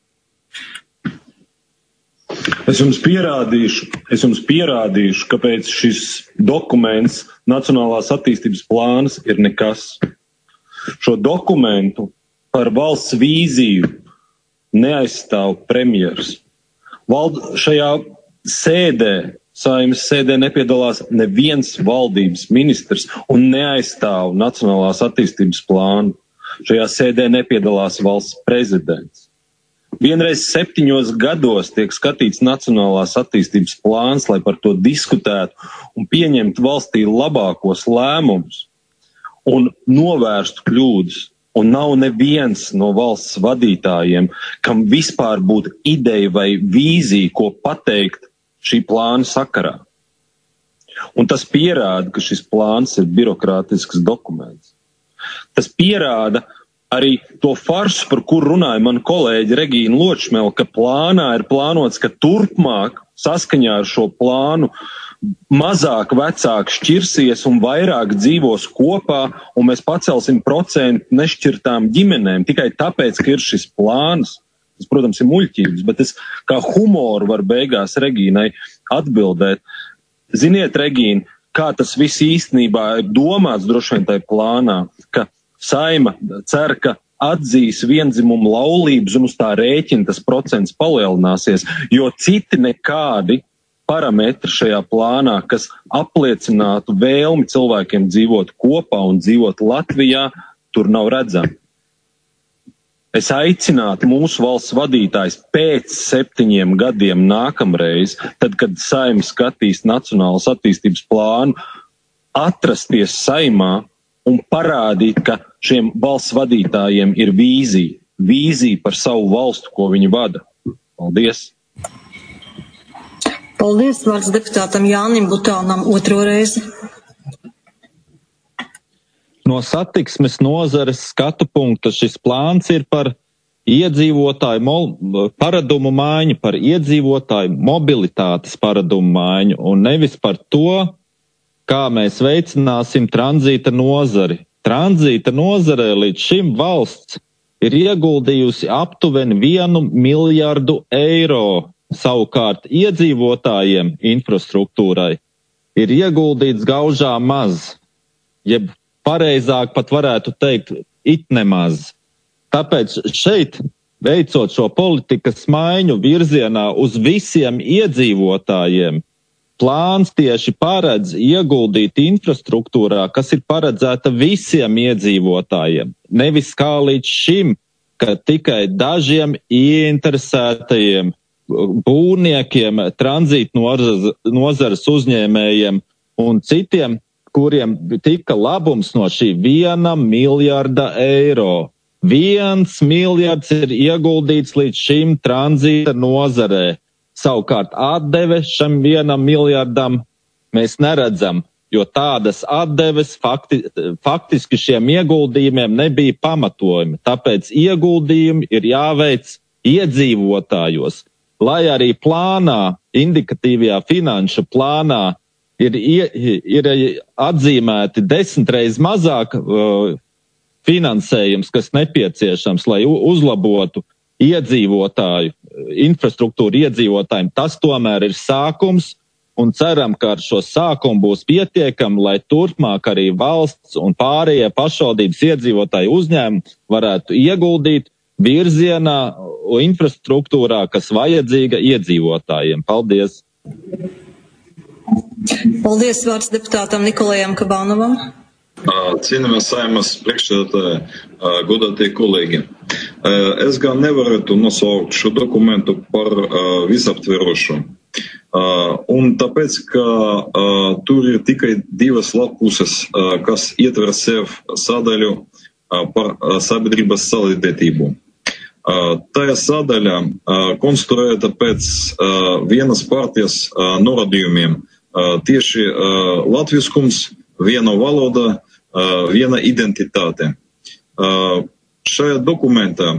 Es jums pierādīšu, es jums pierādīšu, kāpēc šis dokuments, Nacionālās attīstības plāns, ir nekas. Šo dokumentu par valsts vīziju neaizstāv premjers. Vald, šajā sēdē, Saeimas sēdē nepiedalās neviens valdības ministrs un neaizstāv Nacionālās attīstības plānu. Šajā sēdē nepiedalās valsts prezidents. Vienreiz septiņos gados tiek skatīts Nacionālās attīstības plāns, lai par to diskutētu un pieņemtu valstī labākos lēmumus un novērstu kļūdas. Un nav neviens no valsts vadītājiem, kam vispār būtu ideja vai vīzija, ko pateikt šī plāna sakarā. Un tas pierāda, ka šis plāns ir birokrātisks dokuments. Tas pierāda arī to farsu, par kur runāja mana kolēģi Regīna Ločmela, ka plānā ir plānots, ka turpmāk saskaņā ar šo plānu mazāk vecāki šķirsies un vairāk dzīvos kopā, un mēs pacelsim procentu nešķirtām ģimenēm tikai tāpēc, ka ir šis plāns. Tas, protams, ir muļķības, bet es kā humoru var beigās Regīnai atbildēt. Ziniet, Regīna, kā tas viss īstenībā ir domāts droši vien tajā plānā, ka Saima cer, ka atzīs viendzimumu laulības un uz tā rēķina tas procents palielināsies, jo citi nekādi parametri šajā plānā, kas apliecinātu vēlmi cilvēkiem dzīvot kopā un dzīvot Latvijā, tur nav redzami. Es aicinātu mūsu valsts vadītājs pēc septiņiem gadiem nākamreiz, tad, kad Saima skatīs Nacionālas attīstības plānu, atrasties Saimā un parādīt, ka šiem valsts vadītājiem ir vīzija, vīzija par savu valstu, ko viņi vada. Paldies! Paldies, vārds deputātam Jānim Butānam otro reizi. No satiksmes nozares skatu punkta šis plāns ir par iedzīvotāju mo- paradumu maiņu, par iedzīvotāju mobilitātes paradumu maiņu un nevis par to, kā mēs veicināsim tranzīta nozari. Tranzīta nozarē līdz šim valsts ir ieguldījusi aptuveni vienu miljardu eiro. Savukārt iedzīvotājiem infrastruktūrai ir ieguldīts gaužā maz, jeb pareizāk pat varētu teikt, it nemaz. Tāpēc šeit, veicot šo politikas maiņu virzienā uz visiem iedzīvotājiem, plāns tieši paredz ieguldīt infrastruktūrā, kas ir paredzēta visiem iedzīvotājiem. Nevis kā līdz šim, ka tikai dažiem ieinteresētajiem būvniekiem, tranzīta nozares uzņēmējiem un citiem, kuriem tika labums no šī viena miljarda eiro. Viens miljards ir ieguldīts līdz šim tranzīta nozarē. Savukārt atdeve šam vienam miljardam mēs neredzam. jo tādas atdeves fakti, faktiski šiem ieguldījumiem nebija pamatojumi. Tāpēc ieguldījumi ir jāveic iedzīvotājos, lai arī plānā, indikatīvajā finanšu plānā ir, ir atzīmēti desmitreiz mazāk uh, finansējums, kas nepieciešams, lai uzlabotu iedzīvotāju, infrastruktūru iedzīvotājiem. Tas tomēr ir sākums, un ceram, ka ar šo sākumu būs pietiekami, lai turpmāk arī valsts un pārējie pašvaldības iedzīvotāju uzņēmumi varētu ieguldīt virzienā infrastruktūrā, kas vajadzīga iedzīvotājiem. Paldies! Paldies, vārds deputātam Nikolajam Kabanovam. Cienījamās Saeimas priekšsēdētāji, godātie kolēģi. Es gan nevarētu nosaukt šo dokumentu par visaptverošu. Un tāpēc, ka tur ir tikai divas lapuses, kas ietver sev sadaļu par sabiedrības solidaritātību. Tajā sadaļā konstruēta pēc vienas partijas norādījumiem tieši latviskums, viena valoda, viena identitāte. Šajā dokumentā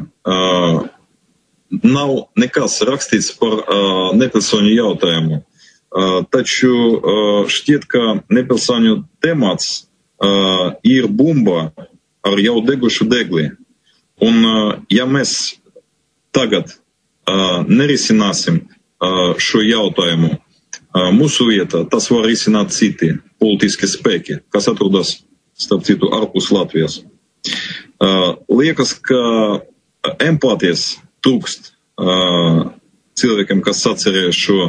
nav nekas rakstīts par nepilsoņu jautājumu, taču šķiet, ka nepilsoņu temats ir bumba ar jau degušu degli. Un ja mēs tagad nerisināsim šo jautājumu, mūsu vietā tas var risināt citi politiski spēki, kas atrodas, starp citu, ārpus Latvijas. Liekas, ka empātijas trūkst cilvēkiem, kas atcerēja šo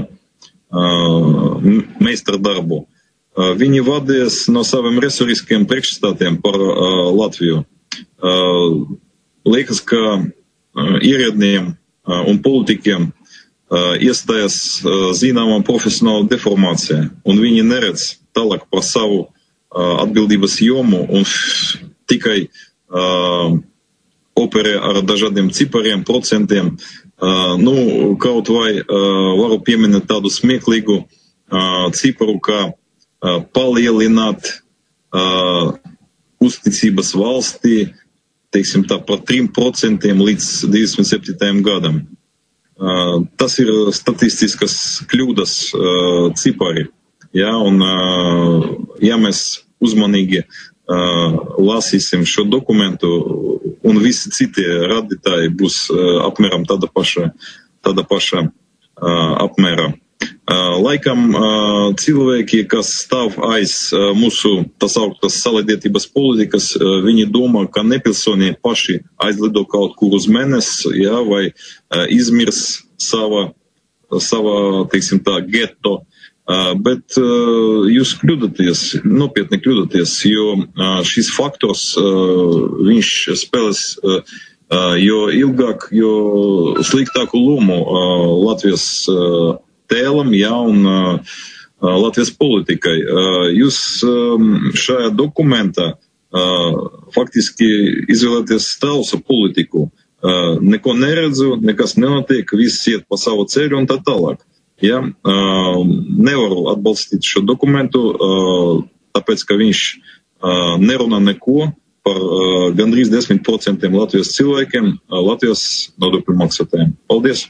meistardarbu. Viņi vadījās no saviem resuriskiem priekšstatiem par Latviju. Liekas, ka ierēdniem un politikiem iestājas zināmā profesionāla deformācija, un viņi neredz tālāk par savu atbildības jomu un tikai uh, operē ar dažādiem cipariem, procentiem. Uh, nu, kaut vai uh, varu pieminēt tādu smieklīgu uh, ciparu, kā uh, palielināt uh, uzticības valstī, teiksim tā, par trim procentiem līdz divdesmit septītajam gadam. Uh, tas ir statistiskas kļūdas uh, cipari. Ja, un, uh, ja mēs uzmanīgi uh, lasīsim šo dokumentu, un visi citi radītāji būs uh, apmēram tāda paša, tāda paša uh, apmēra. Uh, laikam uh, cilvēki, kas stāv aiz uh, mūsu tas augtas solidaritātības politikas, uh, viņi domā, ka nepilsoņi paši aizlido kaut kur uz mēnesi, ja, vai uh, izmirs sava, sava, teiksim tā, geto. Uh, bet uh, jūs kļūdaties, nopietni kļūdaties, jo uh, šis faktors, uh, viņš spēlēs uh, uh, jo ilgāk, jo sliktāku lomu uh, Latvijas uh, tēlam, ja, un uh, Latvijas politikai. Uh, jūs um, šajā dokumentā uh, faktiski izvēlēties stāvsa politiku. Uh, neko neredzu, nekas nenotiek, viss iet pa savu ceļu un tā tālāk. Ja, uh, nevaru atbalstīt šo dokumentu, uh, tāpēc, ka viņš uh, nerunā neko par uh, gandrīz desmit procentiem Latvijas cilvēkiem, uh, Latvijas nodokļu maksātājiem. Paldies!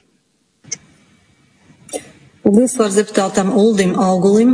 Paldies, vārds deputātam Uldim Augulim.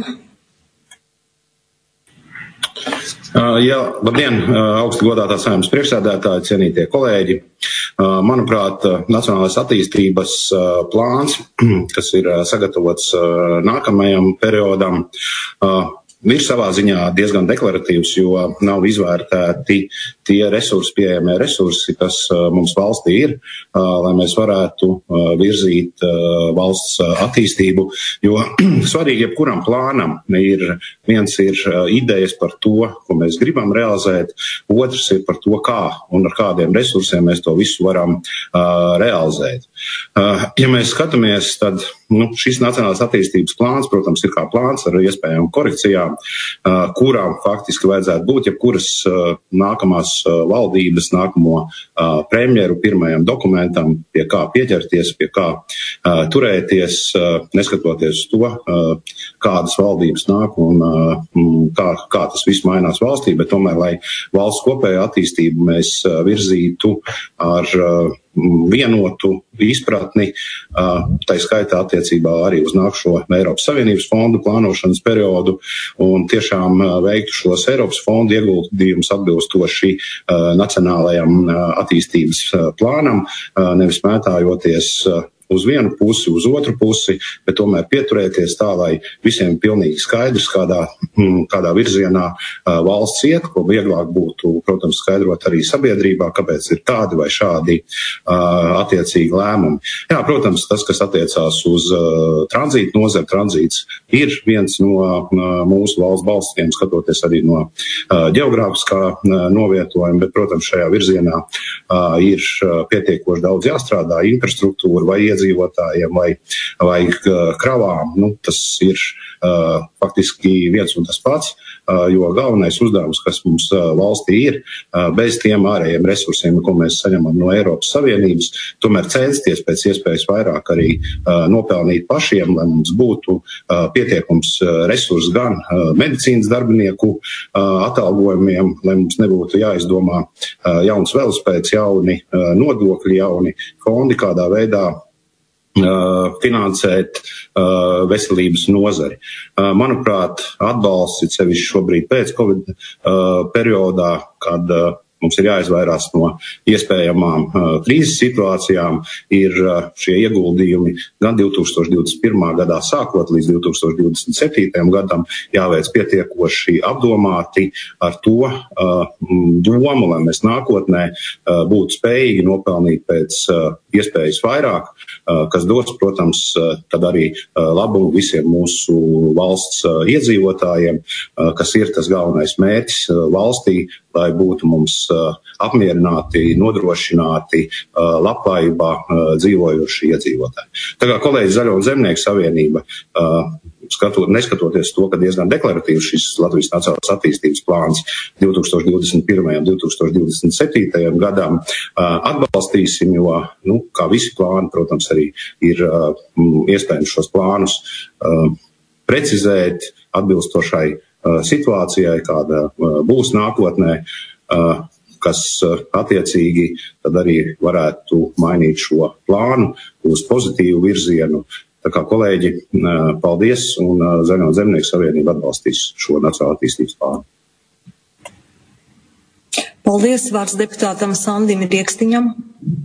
Uh, jā, labdien, uh, augsti godātā Saeimas priekšsēdētāji, cienītie kolēģi. Uh, manuprāt, uh, Nacionālais attīstības uh, plāns, kas ir uh, sagatavots uh, nākamajam periodam, uh, ir savā ziņā diezgan deklaratīvs, jo nav izvērtēti tie resursi, pieejamie resursi, kas uh, mums valstī ir, uh, lai mēs varētu uh, virzīt uh, valsts uh, attīstību, jo svarīgi jebkuram plānam ir, viens ir uh, idejas par to, ko mēs gribam realizēt, otrs ir par to, kā un ar kādiem resursiem mēs to visu varam uh, realizēt. Uh, ja mēs skatāmies, tad nu, šis nacionālās attīstības plāns, protams, ir kā plāns ar iespējām korekcijām, uh, kurām faktiski vajadzētu būt, ja kuras uh, nākamās uh, valdības, nākamo uh, premjeru pirmajam dokumentam, pie kā pieķerties, pie kā uh, turēties, uh, neskatoties uz to, uh, kādas valdības nāk un uh, kā, kā tas viss mainās valstī, bet tomēr, lai valsts kopējo attīstību mēs uh, virzītu ar uh, vienotu izpratni, tā skaitā attiecībā arī uz nākšo Eiropas Savienības fondu plānošanas periodu un tiešām veiktu šos Eiropas fondu ieguldījumus atbilstoši nacionālajam attīstības plānam, nevis mētājoties uz vienu pusi, uz otru pusi, bet tomēr pieturēties tā, lai visiem pilnīgi skaidrs, kādā, kādā virzienā uh, valsts iet, ko vieglāk būtu, protams, skaidrot arī sabiedrībā, kāpēc ir tādi vai šādi uh, attiecīgi lēmumi. Jā, protams, tas, kas attiecās uz uh, tranzītu nozari, tranzīts ir viens no uh, mūsu valsts balstiem, skatoties arī no uh, ģeogrāfiskā uh, novietojuma, bet, protams, šajā virzienā uh, ir uh, pietiekoši daudz jāstrādā, infrastruktūra vai iedzīvotājiem vai, vai kravām, nu, tas ir uh, faktiski viens un tas pats, uh, jo galvenais uzdevums, kas mums uh, valstī ir, uh, bez tiem ārējiem resursiem, ko mēs saņemam no Eiropas Savienības, tomēr censties pēc iespējas vairāk arī uh, nopelnīt pašiem, lai mums būtu uh, pietiekums uh, resurs gan uh, medicīnas darbinieku uh, atalgojumiem, lai mums nebūtu jāizdomā uh, jauns velospēds, jauni uh, nodokļi, jauni fondi, kādā veidā Uh, finansēt uh, veselības nozari. Uh, manuprāt, atbalsts ir sevišķi šobrīd pēc Covid uh, periodā, kad uh, mums ir jāizvairās no iespējamām uh, krīzes situācijām, ir uh, šie ieguldījumi gan divi tūkstoši divdesmit pirmā gadā sākot līdz divi tūkstoši divdesmit septītajam gadam jāveic pietiekoši apdomāti ar to uh, domu, lai mēs nākotnē uh, būtu spējīgi nopelnīt pēc uh, iespējas vairāk, uh, kas dos, protams, uh, tad arī uh, labumu visiem mūsu valsts uh, iedzīvotājiem, uh, kas ir tas galvenais mērķis uh, valstī, lai būtu mums uh, apmierināti, nodrošināti uh, labklājībā uh, dzīvojoši iedzīvotāji. Tā kā kolēģi Zaļo un Zemnieku savienība, uh, skatot, neskatoties to, ka diezgan deklaratīvs šis Latvijas nacionālās attīstības plāns divi tūkstoši divdesmit pirmajam, divi tūkstoši divdesmit septītajam gadam uh, atbalstīsim, jo, nu, kā visi plāni, protams, arī ir uh, iespējams šos plānus uh, precizēt atbilstošai situācijai, kāda būs nākotnē, kas attiecīgi tad arī varētu mainīt šo plānu uz pozitīvu virzienu. Tā kā kolēģi, paldies, un Zaļo un Zemnieku savienība atbalstīs šo nacionālo attīstības plānu. Paldies, vārds deputātam Sandim Riekstiņam.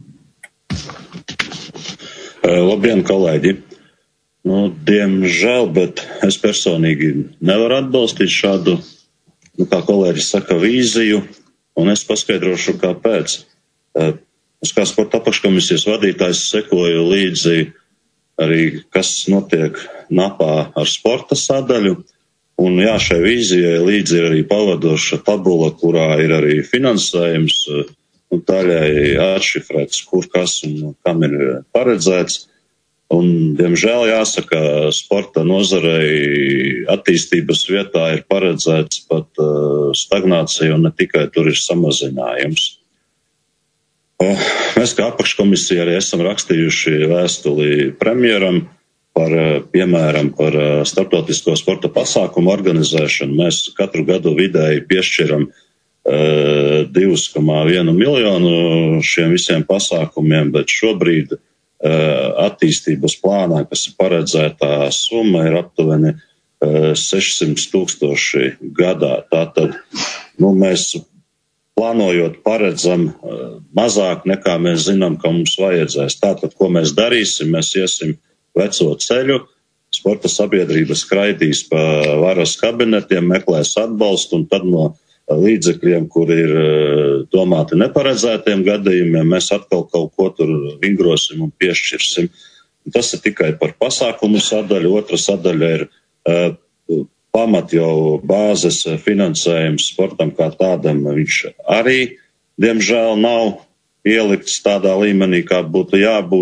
Labdien, kolēģi! Nu, diemžēl, bet es personīgi nevaru atbalstīt šādu, nu, kā kolēģis saka, vīziju, un es paskaidrošu, kāpēc. Es kā sporta apakškomisijas vadītājs sekoju līdzi arī, kas notiek napā ar sporta sadaļu, un jā, šai vīzijai līdzi ir arī pavadoša tabula, kurā ir arī finansējums, un daļai atšifrēts, kur kas un kam ir paredzēts. Un, diemžēl, jāsaka, sporta nozarei attīstības vietā ir paredzēts pat uh, stagnācija, un ne tikai tur ir samazinājums. Uh, mēs kā apakškomisija arī esam rakstījuši vēstuli premjeram par, uh, piemēram, par uh, starptautisko sporta pasākumu organizēšanu. Mēs katru gadu vidēji piešķiram uh, divi komā viens miljonu šiem visiem pasākumiem, bet šobrīd attīstības plānā, kas ir paredzētā summa, ir aptuveni sešsimt tūkstoši gadā. Tātad, nu, mēs plānojot paredzam mazāk nekā mēs zinām, ka mums vajadzēs. Tātad, ko mēs darīsim, mēs iesim veco ceļu, sporta sabiedrības skraidīs pa varas kabinetiem, meklēs atbalstu, un tad no līdzekļiem, kur ir domāti neparedzētiem gadījumiem, mēs atkal kaut ko tur vingrosim un piešķirsim. Tas ir tikai par pasākumu sadaļu. Otra sadaļa ir uh, pamat jau bāzes finansējums sportam kā tādam. Viņš arī, diemžēl, nav ielikts tādā līmenī, kā būtu jābūt.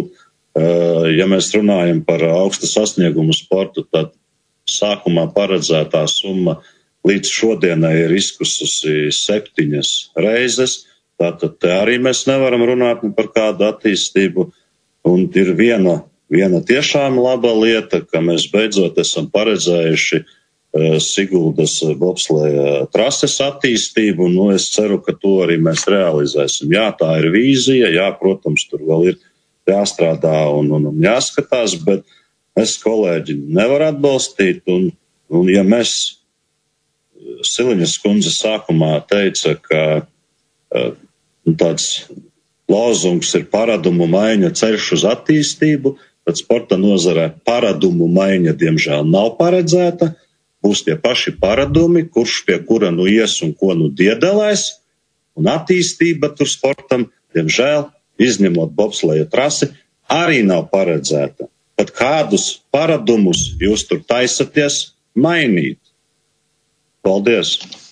Ja mēs runājam par augstu sasniegumu sportu, tad sākumā paredzētā summa līdz šodienai ir izkususi septiņas reizes. Tātad te arī mēs nevaram runāt par kādu attīstību. Un ir viena, viena tiešām laba lieta, ka mēs beidzot esam paredzējuši uh, Siguldas bobsleja trases attīstību. Nu, es ceru, ka to arī mēs realizēsim. Jā, tā ir vīzija, jā, protams, tur vēl ir jāstrādā un, un, un jāskatās, bet es kolēģi nevaru atbalstīt, un, un ja mēs, Siliņas kundze sākumā teica, ka uh, tāds lozungs ir paradumu maiņa ceļš uz attīstību, tad sporta nozarē paradumu maiņa, diemžēl, nav paredzēta, būs tie paši paradumi, kurš pie kura nu ies un ko nu diedelēs, un attīstība tur sportam, diemžēl, izņemot bobsleja trasi, arī nav paredzēta. Pat kādus paradumus jūs tur taisaties mainīt. Paldies!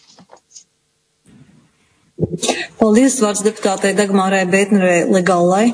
Paldies, vārds deputātei Dagmārai Bētnerei Legallai.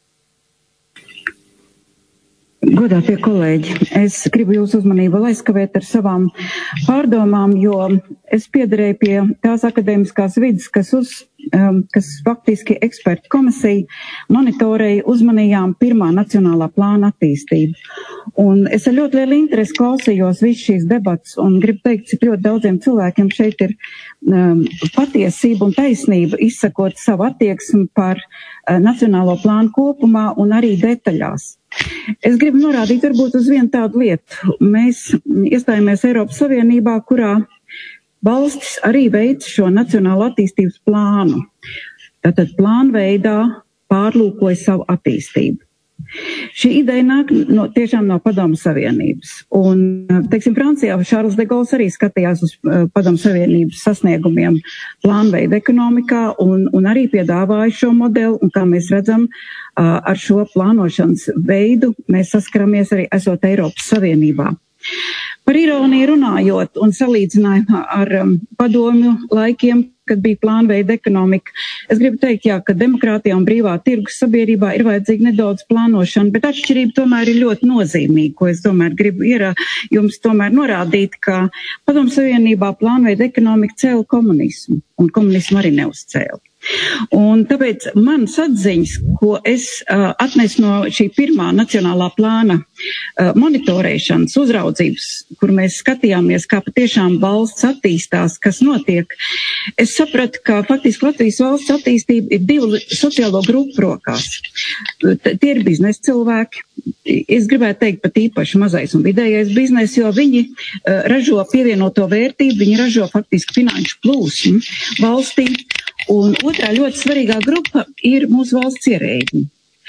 Godātie kolēģi, es gribu jūsu uzmanību aizskavēt ar savām pārdomām, jo es piederēju pie tās akadēmiskās vidas, kas, uz, um, kas faktiski ekspertu komisija monitorēja, uzmanījām pirmā nacionālā plāna attīstību. Un es ar ļoti lielu interesi klausījos visu šīs debatas un gribu teikt, cik ļoti daudziem cilvēkiem šeit ir um, patiesība un taisnība izsakot savu attieksmi par uh, nacionālo plānu kopumā un arī detaļās. Es gribu norādīt varbūt uz vienu tādu lietu. Mēs iestājāmies Eiropas Savienībā, kurā valstis arī veic šo nacionālo attīstības plānu. Tātad plānveidā pārlūkoja savu attīstību. Šī ideja nāk no, tiešām no Padomu Savienības. Un, teiksim, Francijā Šārls de Gauls arī skatījās uz uh, Padomu Savienības sasniegumiem plānveida ekonomikā un, un arī piedāvāja šo modeli. Un kā mēs redzam, uh, ar šo plānošanas veidu mēs saskaramies arī esot Eiropas Savienībā. Par ironiju runājot un salīdzinājumā ar um, padomju laikiem, kad bija plānveida ekonomika, es gribu teikt, jā, ka demokrātijā un brīvā tirgus sabiedrībā ir vajadzīga nedaudz plānošana, bet atšķirība tomēr ir ļoti nozīmīga, ko es tomēr gribu ir, jums tomēr norādīt, ka Padomu Savienībā plānveida ekonomika cēla komunismu, un komunismu arī neuzcēla. Un tāpēc manas atziņas, ko es uh, atnesu no šī pirmā nacionālā plāna uh, monitorēšanas, uzraudzības, kur mēs skatījāmies, kā patiešām valsts attīstās, kas notiek, es sapratu, ka faktiski Latvijas valsts attīstība ir divu sociālo grupu rokās. T- tie ir biznesa cilvēki. Es gribētu teikt pat īpaši mazais un vidējais biznes, jo viņi uh, ražo pievienoto vērtību, viņi ražo faktiski finanšu plūsmu valstī. Un otrā ļoti svarīgā grupa ir mūsu valsts ierēģi.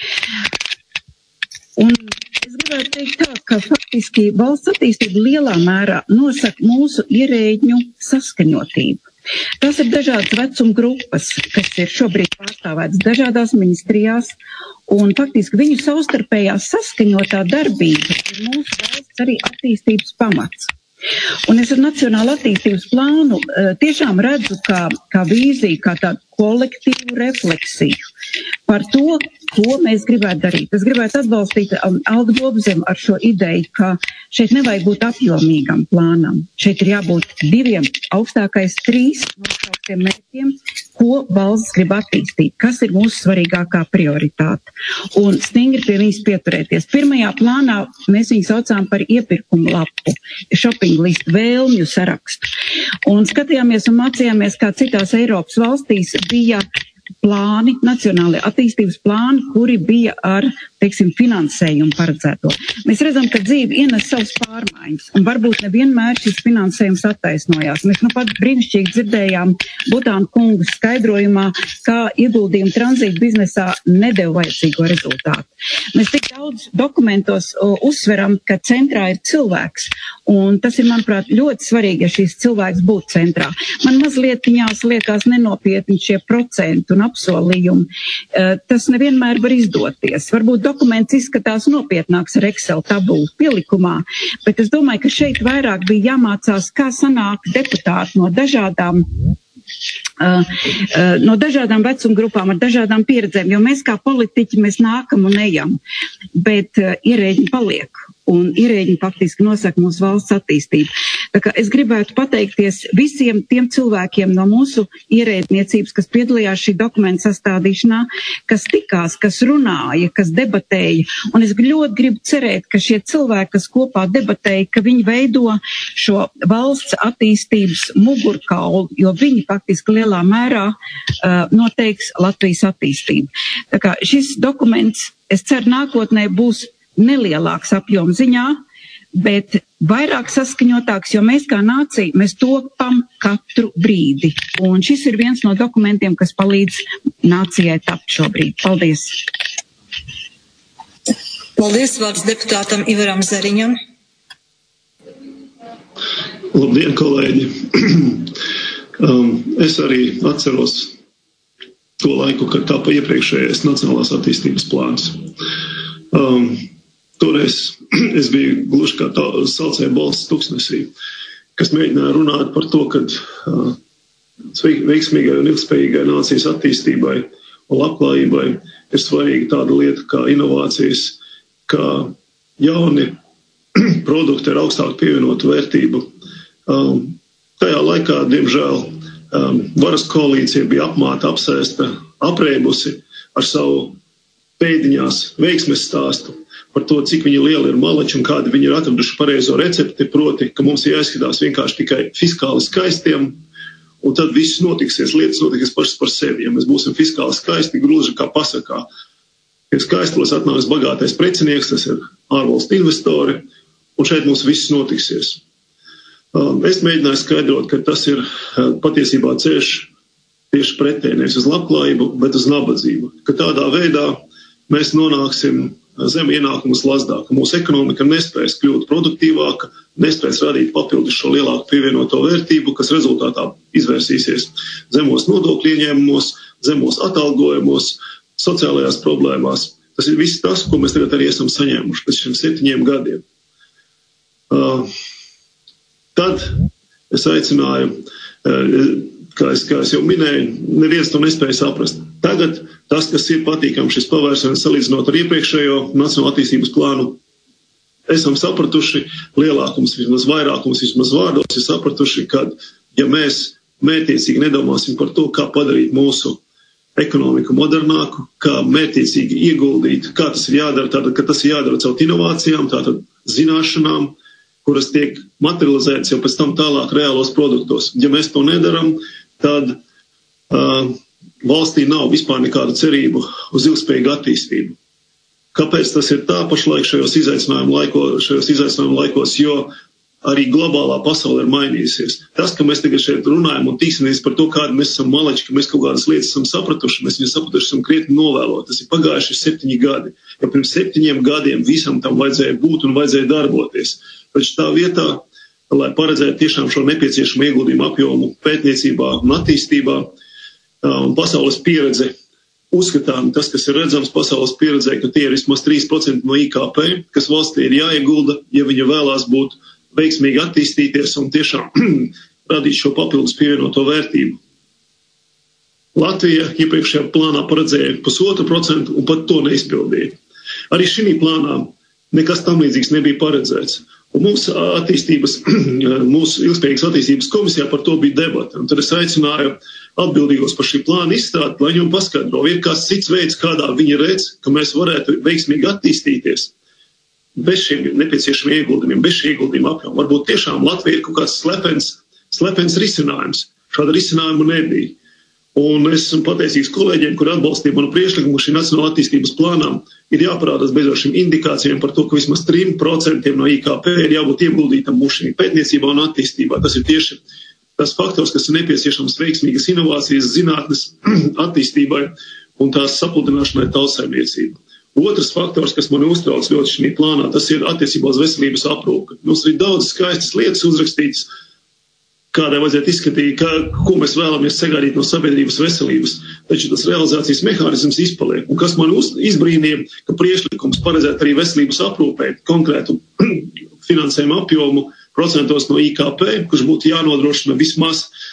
Un es gribētu teikt tā, ka faktiski valsts attīstība lielā mērā nosaka mūsu ierēģņu saskaņotību. Tas ir dažādas vecuma grupas, kas ir šobrīd pārstāvētas dažādās ministrijās, un faktiski viņu savstarpējā saskaņotā darbība ir mūsu valsts arī attīstības pamats. Un es ar nacionālu attīstības plānu uh, tiešām redzu kā, kā vīziju, kā tādu kolektīvu refleksiju par to, ko mēs gribētu darīt. Es gribētu atbalstīt um, Algu Dobzemu ar šo ideju, ka šeit nevajag būt apjomīgam plānam. Šeit ir jābūt diviem, augstākais trīs nosauktiem mērķiem, ko valsts grib attīstīt, kas ir mūsu svarīgākā prioritāte. Un stingri pie viņas pieturēties. Pirmajā plānā mēs viņu saucām par iepirkumu lapu, shopping list, vēlmju sarakstu. Un skatījāmies un mācījāmies, kā citās Eiropas valstīs bija plāni, nacionālie attīstības plāni, kuri bija ar, teiksim, finansējumu paredzēto. Mēs redzam, ka dzīve ienes savas pārmaiņas, un varbūt nevienmēr šis finansējums attaisnojās. Mēs nu pat brīnišķīgi dzirdējām Butāna kungu skaidrojumā, kā ieguldījumi tranzīta biznesā nedeva vajadzīgo rezultātu. Mēs tik daudz dokumentos o, uzsveram, ka centrā ir cilvēks, un tas ir, manuprāt, ļoti svarīgi, ja šīs cilvēks būtu centrā. Man mazliet viņās liekas nenopietni šie procenti un apsolījumi. Tas nevienmēr var izdoties. Varbūt dokuments izskatās nopietnāks ar Excel tabulu pielikumā, bet es domāju, ka šeit vairāk bija jāmācās, kā sanāk deputāti no dažādām Uh, uh, no dažādām vecuma grupām, ar dažādām pieredzēm, jo mēs kā politiķi, mēs nākam un ejam, bet uh, ierēģi paliek, un ierēģi faktiski nosaka mūsu valsts attīstību. Tā kā es gribētu pateikties visiem tiem cilvēkiem no mūsu ierēdniecības, kas piedalījās šī dokumenta sastādīšanā, kas tikās, kas runāja, kas debatēja, un es ļoti gribu cerēt, ka šie cilvēki, kas kopā debatēja, ka viņi veido šo valsts attīstības mugurkaulu, jo viņi faktiski lielā mērā uh, noteiks Latvijas attīstību. Tā kā šis dokuments, es ceru, nākotnē būs nelielāks apjoma ziņā, bet vairāk saskaņotāks, jo mēs kā nācija, mēs topam katru brīdi. Un šis ir viens no dokumentiem, kas palīdz nācijai tapt šobrīd. Paldies! Paldies, vārds deputātam Ivaram Zariņam. Labdien, kolēģi! um, es arī atceros to laiku, kad tāpa iepriekšējais Nacionālās attīstības plāns. Um, Toreiz es biju gluži kā tā saucēja balsts tuksnesī, kas mēģināja runāt par to, ka uh, veiksmīgai un ilgspējīgai nācijas attīstībai un labklājībai ir svarīga tāda lieta kā inovācijas, kā jauni produkti ar augstāku pievienotu vērtību. Um, tajā laikā, diemžēl, um, varas koalīcija bija apmāta, apsēsta, apreibusi ar savu pēdiņās veiksmes stāstu par to, cik viņi lieli ir maleči un kādi viņi ir atraduši pareizo recepti, proti, ka mums ir jāizskatās vienkārši tikai fiskāli skaistiem, un tad viss notiksies, lietas notiksies pašas par sevi. Ja mēs būsim fiskāli skaisti, gluži kā pasakā, pie skaistos atnāks bagātais precinieks, tas ir ārvalstu investori, un šeit mums viss notiksies. Es mēģināju skaidrot, ka tas ir patiesībā ceļš tieši pretēji, nevis uz labklājību, bet uz nabadzību, ka tādā veidā mēs nonāksim zem ienākumus lazdā, ka mūsu ekonomika nespēs kļūt produktīvāka, nespēs radīt papildus šo lielāku pievienoto vērtību, kas rezultātā izvērsīsies zemos nodokļu ieņēmumos, zemos atalgojumos, sociālajās problēmās. Tas ir viss tas, ko mēs tagad arī esam saņēmuši pēc šiem septiņiem gadiem. Uh, tad es aicināju, uh, kā es, kā es jau minēju, neviens to nespēja saprast. Tagad tas, kas ir patīkami šis pavērsiens salīdzinot ar iepriekšējo Nacionālo attīstības plānu, esam sapratuši lielākums, vismaz vairākums, vismaz vārdos, ir sapratuši, ka, ja mēs mērķiecīgi nedomāsim par to, kā padarīt mūsu ekonomiku modernāku, kā mērķiecīgi ieguldīt, kā tas ir jādara, tātad, ka tas ir jādara caur inovācijām, tātad zināšanām, kuras tiek materializētas jau pēc tam tālāk reālos produktos. Ja mēs to nedaram, tad uh, valstī nav vispār nekādu cerību uz ilgspējīgu attīstību. Kāpēc tas ir tā pašlaik šajos izaicinājumu laikos, šajos izaicinājumu laikos, jo arī globālā pasaule ir mainījusies. Tas, ka mēs tagad šeit runājam un tīksimies par to, kādi mēs esam maleči, ka mēs kaut kādas lietas esam sapratuši, mēs viņus sapratuši esam krietni novēlot. Tas ir pagājuši septiņi gadi. Ja pirms septiņiem gadiem visam tam vajadzēja būt un vajadzēja darboties. Taču tā vietā, lai paredzētu tiešām šo nepieciešamo ieguldījumu apjomu pētniecībā un attīstībā, un pasaules pieredze uzskatām, tas, kas ir redzams pasaules pieredzē, ka tie ir vismaz trīs procenti no I K P, kas valstī ir jāiegulda, ja viņa vēlās būt veiksmīgi attīstīties un tiešām radīt šo papildus pievienoto vērtību. Latvija iepriekšējā plānā paredzēja pusotru procentu un pat to neizpildīja. Arī šī plānā nekas tam līdzīgs nebija paredzēts. Un mūsu attīstības, mūsu ilgspējīgas attīstības komisijā par to bija debata. Un tad es aicināju atbildīgos par šī plāna izstrādi, lai viņam paskaidro, ir kāds cits veids, kādā viņi redz, ka mēs varētu veiksmīgi attīstīties bez šiem nepieciešamiem ieguldījumiem, bez šī ieguldījuma apjoma. Varbūt tiešām Latvija ir kaut kāds slepens, slepens risinājums. Šāda risinājuma nebija. Un es esmu pateicīgs kolēģiem, kuri atbalstīja manu priekšlikumu šī nacionāla attīstības plānām. Ir jāparādās beidzot šīm indikācijām par to, ka vismaz trim procentiem no I K P ir jābūt ieguldītam mūsu pētniecībā un attīstībā. Tas ir tieši tas faktors, kas ir nepieciešams veiksmīgas inovācijas, zinātnes attīstībai un tās sapludināšanai tautsājumniecību. Otrs faktors, kas mani uztrauc ļoti šī plānā, tas ir attiecībā uz veselības aprūpi. Mums ir daudz skaistas lietas uzrakstītas, kādai vajadzētu izskatīt, kā, ko mēs vēlamies sagaidīt no sabiedrības veselības, taču tas realizācijas mehānisms izpaliek. Un kas man uz, izbrīnīja, ka priekšlikums paredzēt arī veselības aprūpē konkrētu finansējumu apjomu procentos no I K P, kurš būtu jānodrošina vismaz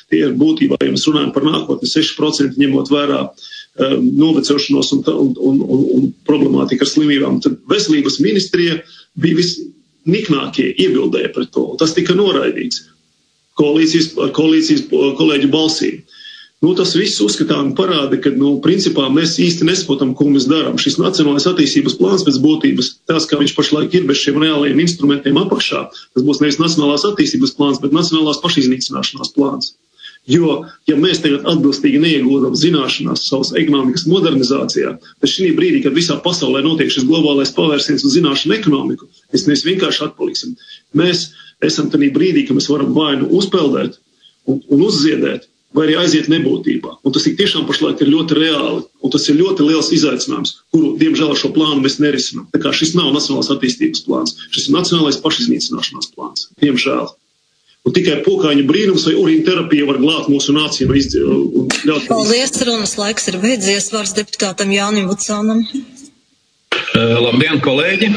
Tie ir būtībā, ja mēs runājam par nākotni, seši procenti ņemot vērā um, novecošanos un, un, un, un, un problemātiku ar slimībām. Tad veselības ministrija bija visniknākie iebildēji pret to. Tas tika noraidīts koalīcijas, koalīcijas kolēģu balsīm. Nu, tas viss uzskatām parāda, ka, nu, principā mēs īsti nesaprotam, ko mēs darām. Šis nacionālais attīstības plāns pēc būtības, tās, kā viņš pašlaik ir bez šiem reālajiem instrumentiem apakšā, tas būs nevis nacionālās attīstības plāns, bet nacionālās pašiznīcināšanās plāns. Jo, ja mēs tagad atbilstīgi neieguldam zināšanās savas ekonomikas modernizācijā, tad šī brīdī, kad visā pasaulē notiek šis globālais pavērsiens uz zināšanu ekonomiku, mēs, mēs vienkārši atpaliksim. Mēs esam tādā brīdī, ka mēs varam vai nu uzpeldēt un, un uzziedēt, vai arī aiziet nebūtībā. Un tas tik tiešām pašlaik ir ļoti reāli. Un tas ir ļoti liels izaicinājums, kuru, diemžēl, šo plānu mēs nerisinām. Tā kā šis nav nacionālās attīstības plāns. Šis ir nacionālais pašiznīcināšanās plāns. Diemžēl. Un tikai pokaiņu brīnums vai urīna terapija var glābt mūsu nāciju. Ļaut... Paldies, runas laiks ir beidzies. Vārds deputātam Jānim Vucānam. Uh, labdien, kolēģi!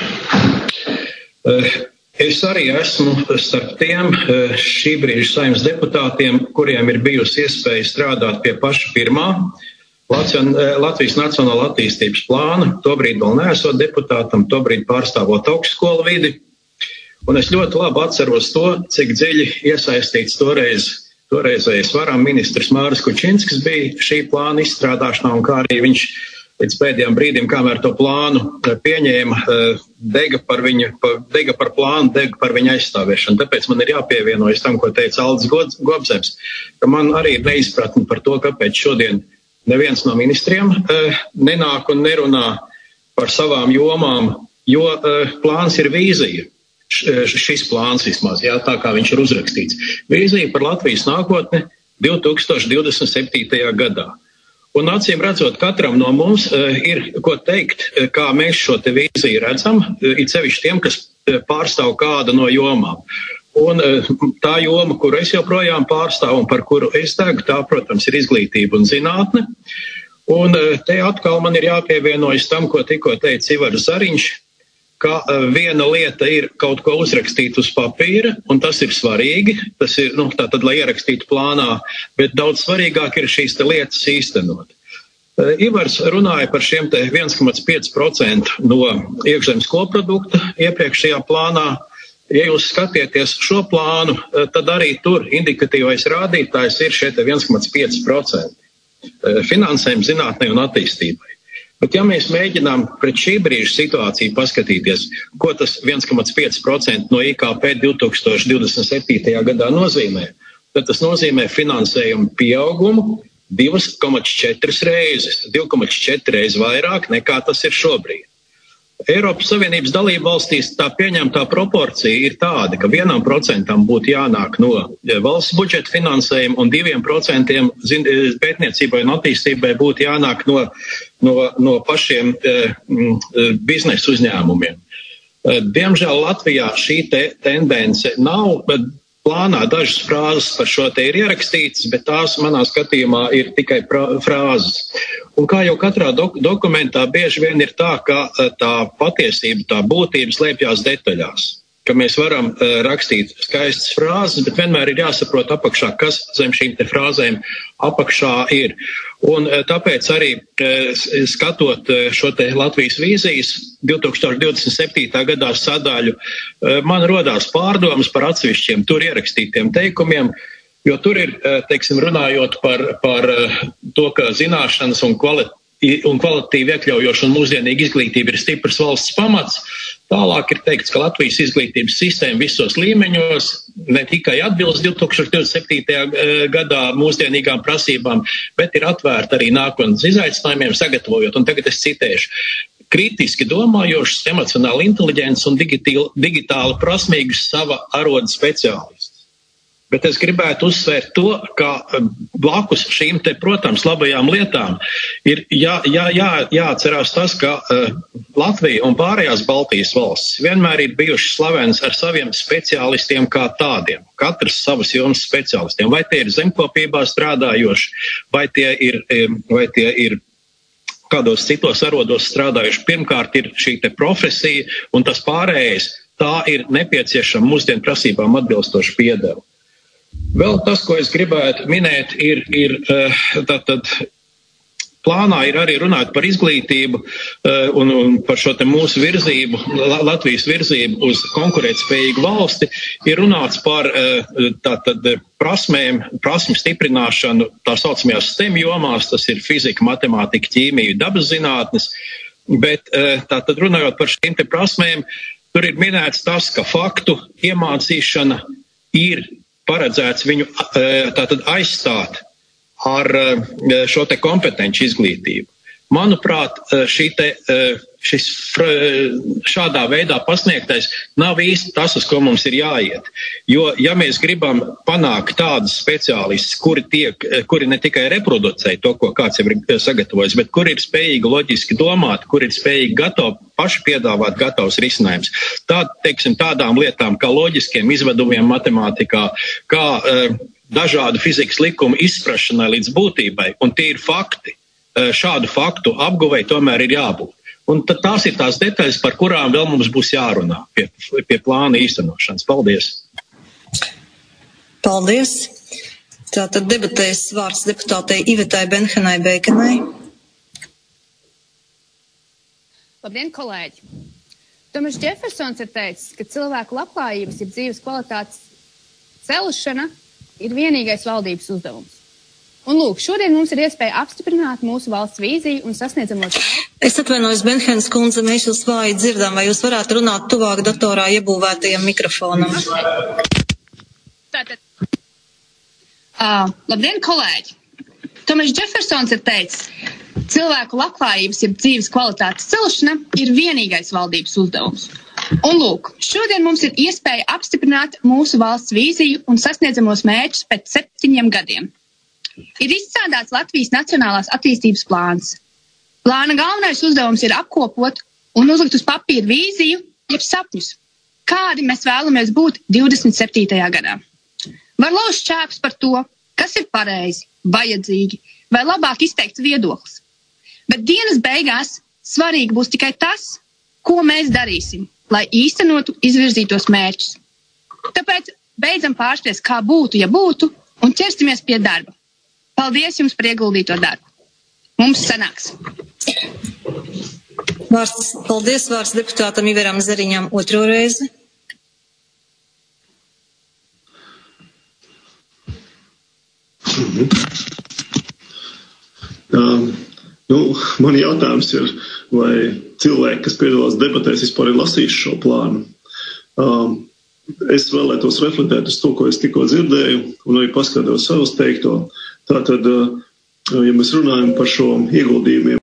Uh, Es arī esmu starp tiem šī brīža Saeimas deputātiem, kuriem ir bijusi iespēja strādāt pie paša pirmā Latvijas Nacionālā attīstības plāna, tobrīd vēl neesot deputātam, tobrīd pārstāvot augstskolu vidi. Un es ļoti labi atceros to, cik dziļi iesaistīts toreiz, toreizējais varam ministrs Māris Kučinskis bija šī plāna izstrādāšanā, un kā arī viņš līdz pēdējām brīdim, kamēr to plānu pieņēma, dega par, viņu, dega par plānu, dega par viņu aizstāvēšanu. Tāpēc man ir jāpievienojas tam, ko teica Aldis Gobzems, ka man arī ir neizpratni par to, kāpēc šodien neviens no ministriem nenāk un nerunā par savām jomām, jo plāns ir vīzija. Šis plāns vismaz, jā, tā kā viņš ir uzrakstīts. Vīzija par Latvijas nākotni divi tūkstoši divdesmit septītajā gadā. Un acīm redzot, katram no mums uh, ir ko teikt, uh, kā mēs šo te vīziju redzam, uh, it sevišķi tiem, kas uh, pārstāv kādu no jomām. Un uh, tā joma, kuru es joprojām pārstāvu un par kuru es degu, tā, protams, ir izglītība un zinātne. Un uh, te atkal man ir jāpievienojas tam, ko tikko teica Ivars Zariņš, ka uh, viena lieta ir kaut ko uzrakstīt uz papīra, un tas ir svarīgi, tas ir, nu, tā tad, lai ierakstītu plānā, bet daudz svarīgāk ir šīs te lietas īstenot. Uh, Ivars runāja par šiem te viens komats pieci procenti no iekšzemes koprodukta iepriekšējā plānā. Ja jūs skatieties šo plānu, uh, tad arī tur indikatīvais rādītājs ir šie te viens komats pieci procenti uh, finansējuma zinātnei un attīstībai. Bet ja mēs mēģinām pret šī brīža situāciju paskatīties, ko tas viens komats pieci procenti no I K P divi tūkstoši divdesmit septītajā gadā nozīmē, tad tas nozīmē finansējumu pieaugumu divi komats četri reizes, divi komats četri reizes vairāk nekā tas ir šobrīd. Eiropas Savienības dalību valstīs tā pieņemtā proporcija ir tāda, ka vienam procentam būtu jānāk no valsts budžeta finansējuma un diviem procentiem pētniecībai un attīstībai būtu jānāk no, no, no pašiem eh, biznesa uzņēmumiem. Diemžēl Latvijā šī te tendence nav, bet plānā dažas frāzes par šo te ir ierakstītas, bet tās manā skatījumā ir tikai frāzes. Un kā jau katrā dok- dokumentā bieži vien ir tā, ka tā patiesība, tā būtība slēpjās detaļās. Ka mēs varam uh, rakstīt skaistas frāzes, bet vienmēr ir jāsaprot apakšā, kas zem šīm te frāzēm apakšā ir. Un uh, tāpēc arī uh, skatot uh, šo te Latvijas vīzijas divi tūkstoši divdesmit septītā gadā sadaļu, uh, man rodās pārdomas par atsevišķiem tur ierakstītiem teikumiem, jo tur ir, uh, teiksim, runājot par, par uh, to, ka zināšanas un kvalitāte un kvalitatīvi iekļaujoša un mūsdienīga izglītība ir stiprs valsts pamats. Tālāk ir teikts, ka Latvijas izglītības sistēma visos līmeņos ne tikai atbilst divi tūkstoši divdesmit septītajā gadā mūsdienīgām prasībām, bet ir atvērta arī nākotnes izaicinājumiem, sagatavojot, un tagad es citēšu, kritiski domājošus, emocionāli inteliģents un digitāli, digitāli prasmīgus sava aroda speciālistus. Bet es gribētu uzsvērt to, ka blakus šīm te, protams, labajām lietām ir jā, jā, jā, jāatcerās tas, ka uh, Latvija un pārējās Baltijas valstis vienmēr ir bijušas slavenas ar saviem speciālistiem kā tādiem. Katrs savas jomas speciālistiem. Vai tie ir zemkopībā strādājoši, vai tie ir, vai tie ir kādos citos arodos strādājuši. Pirmkārt ir šī te profesija un tas pārējais, tā ir nepieciešama mūsdienu prasībām atbilstoša piedeva. Vēl tas, ko es gribētu minēt, ir, ir tātad plānā ir arī runāt par izglītību un, un par šo te mūsu virzību, Latvijas virzību uz konkurētspējīgu valsti, ir runāts par tātad prasmēm, prasmu stiprināšanu tā saucamajās STEM jomās, tas ir fizika, matemātika, ķīmija, dabas zinātnes, bet tātad runājot par šīm te prasmēm, tur ir minēts tas, ka faktu iemācīšana ir paredzēts viņu tātad aizstāt ar šo te kompetenci izglītību. Manuprāt, šī te, šis šādā veidā pasniegtais nav īsti tas, uz ko mums ir jāiet. Jo, ja mēs gribam panākt tādus speciālistus, kuri, tiek, kuri ne tikai reproducē to, ko kāds jau ir sagatavojis, bet kuri ir spējīgi loģiski domāt, kuri ir spējīgi gatavi paši piedāvāt gatavus risinājumus. Tā, teiksim, tādām lietām kā loģiskiem izvedumiem matemātikā, kā uh, dažādu fizikas likumu izprašanai līdz būtībai, un tie ir fakti. Šādu faktu apguvei tomēr ir jābūt. Un tad tās ir tās detaļas, par kurām vēl mums būs jārunā pie, pie plāna īstenošanas. Paldies! Paldies! Tātad debatēs vārds deputātei Ivetai Benhenai Beikenai. Labdien, kolēģi! Tomašs Džefersons ir teicis, ka cilvēku labklājības, jeb dzīves kvalitātes celšana ir vienīgais valdības uzdevums. Un lūk, šodien mums ir iespēja apstiprināt mūsu valsts vīziju un sasniedzamos mērķus. Es atvainojos, Benhens kundze, mēs jūs vāji dzirdam, vai jūs varētu runāt tuvāk datorā iebūvētajam mikrofonam? Tātad. Uh, labdien, kolēģi! Tomašs Džefersons ir teicis, cilvēku labklājības, jeb dzīves kvalitātes celšana ir vienīgais valdības uzdevums. Un lūk, šodien mums ir iespēja apstiprināt mūsu valsts vīziju un sasniedzamos mērķus pēc septiņiem gadiem. Ir izstrādāts Latvijas Nacionālās attīstības plāns. Plāna galvenais uzdevums ir apkopot un uzlikt uz papīra vīziju, jeb sapņus, kādi mēs vēlamies būt divdesmit septītajā gadā. Var lauzt šķēpus par to, kas ir pareizi, vajadzīgi vai labāk izteikts viedoklis. Bet dienas beigās svarīgi būs tikai tas, ko mēs darīsim, lai īstenotu izvirzītos mērķus. Tāpēc beidzam pārspriest, kā būtu, ja būtu, un ķersimies pie darba. Paldies jums par ieguldīto darbu. Mums sanāks. Vārds, paldies vārds deputātam Iveram Zariņam otro reizi. Um, nu, man jautājums ir, vai cilvēki, kas piedalās debatēs, vispār ir lasījuši šo plānu. Um, es vēlētos reflektēt uz to, ko es tikko dzirdēju, un arī paskatos savus teikto. Tātad, ja mēs runājam par šo ieguldījumiem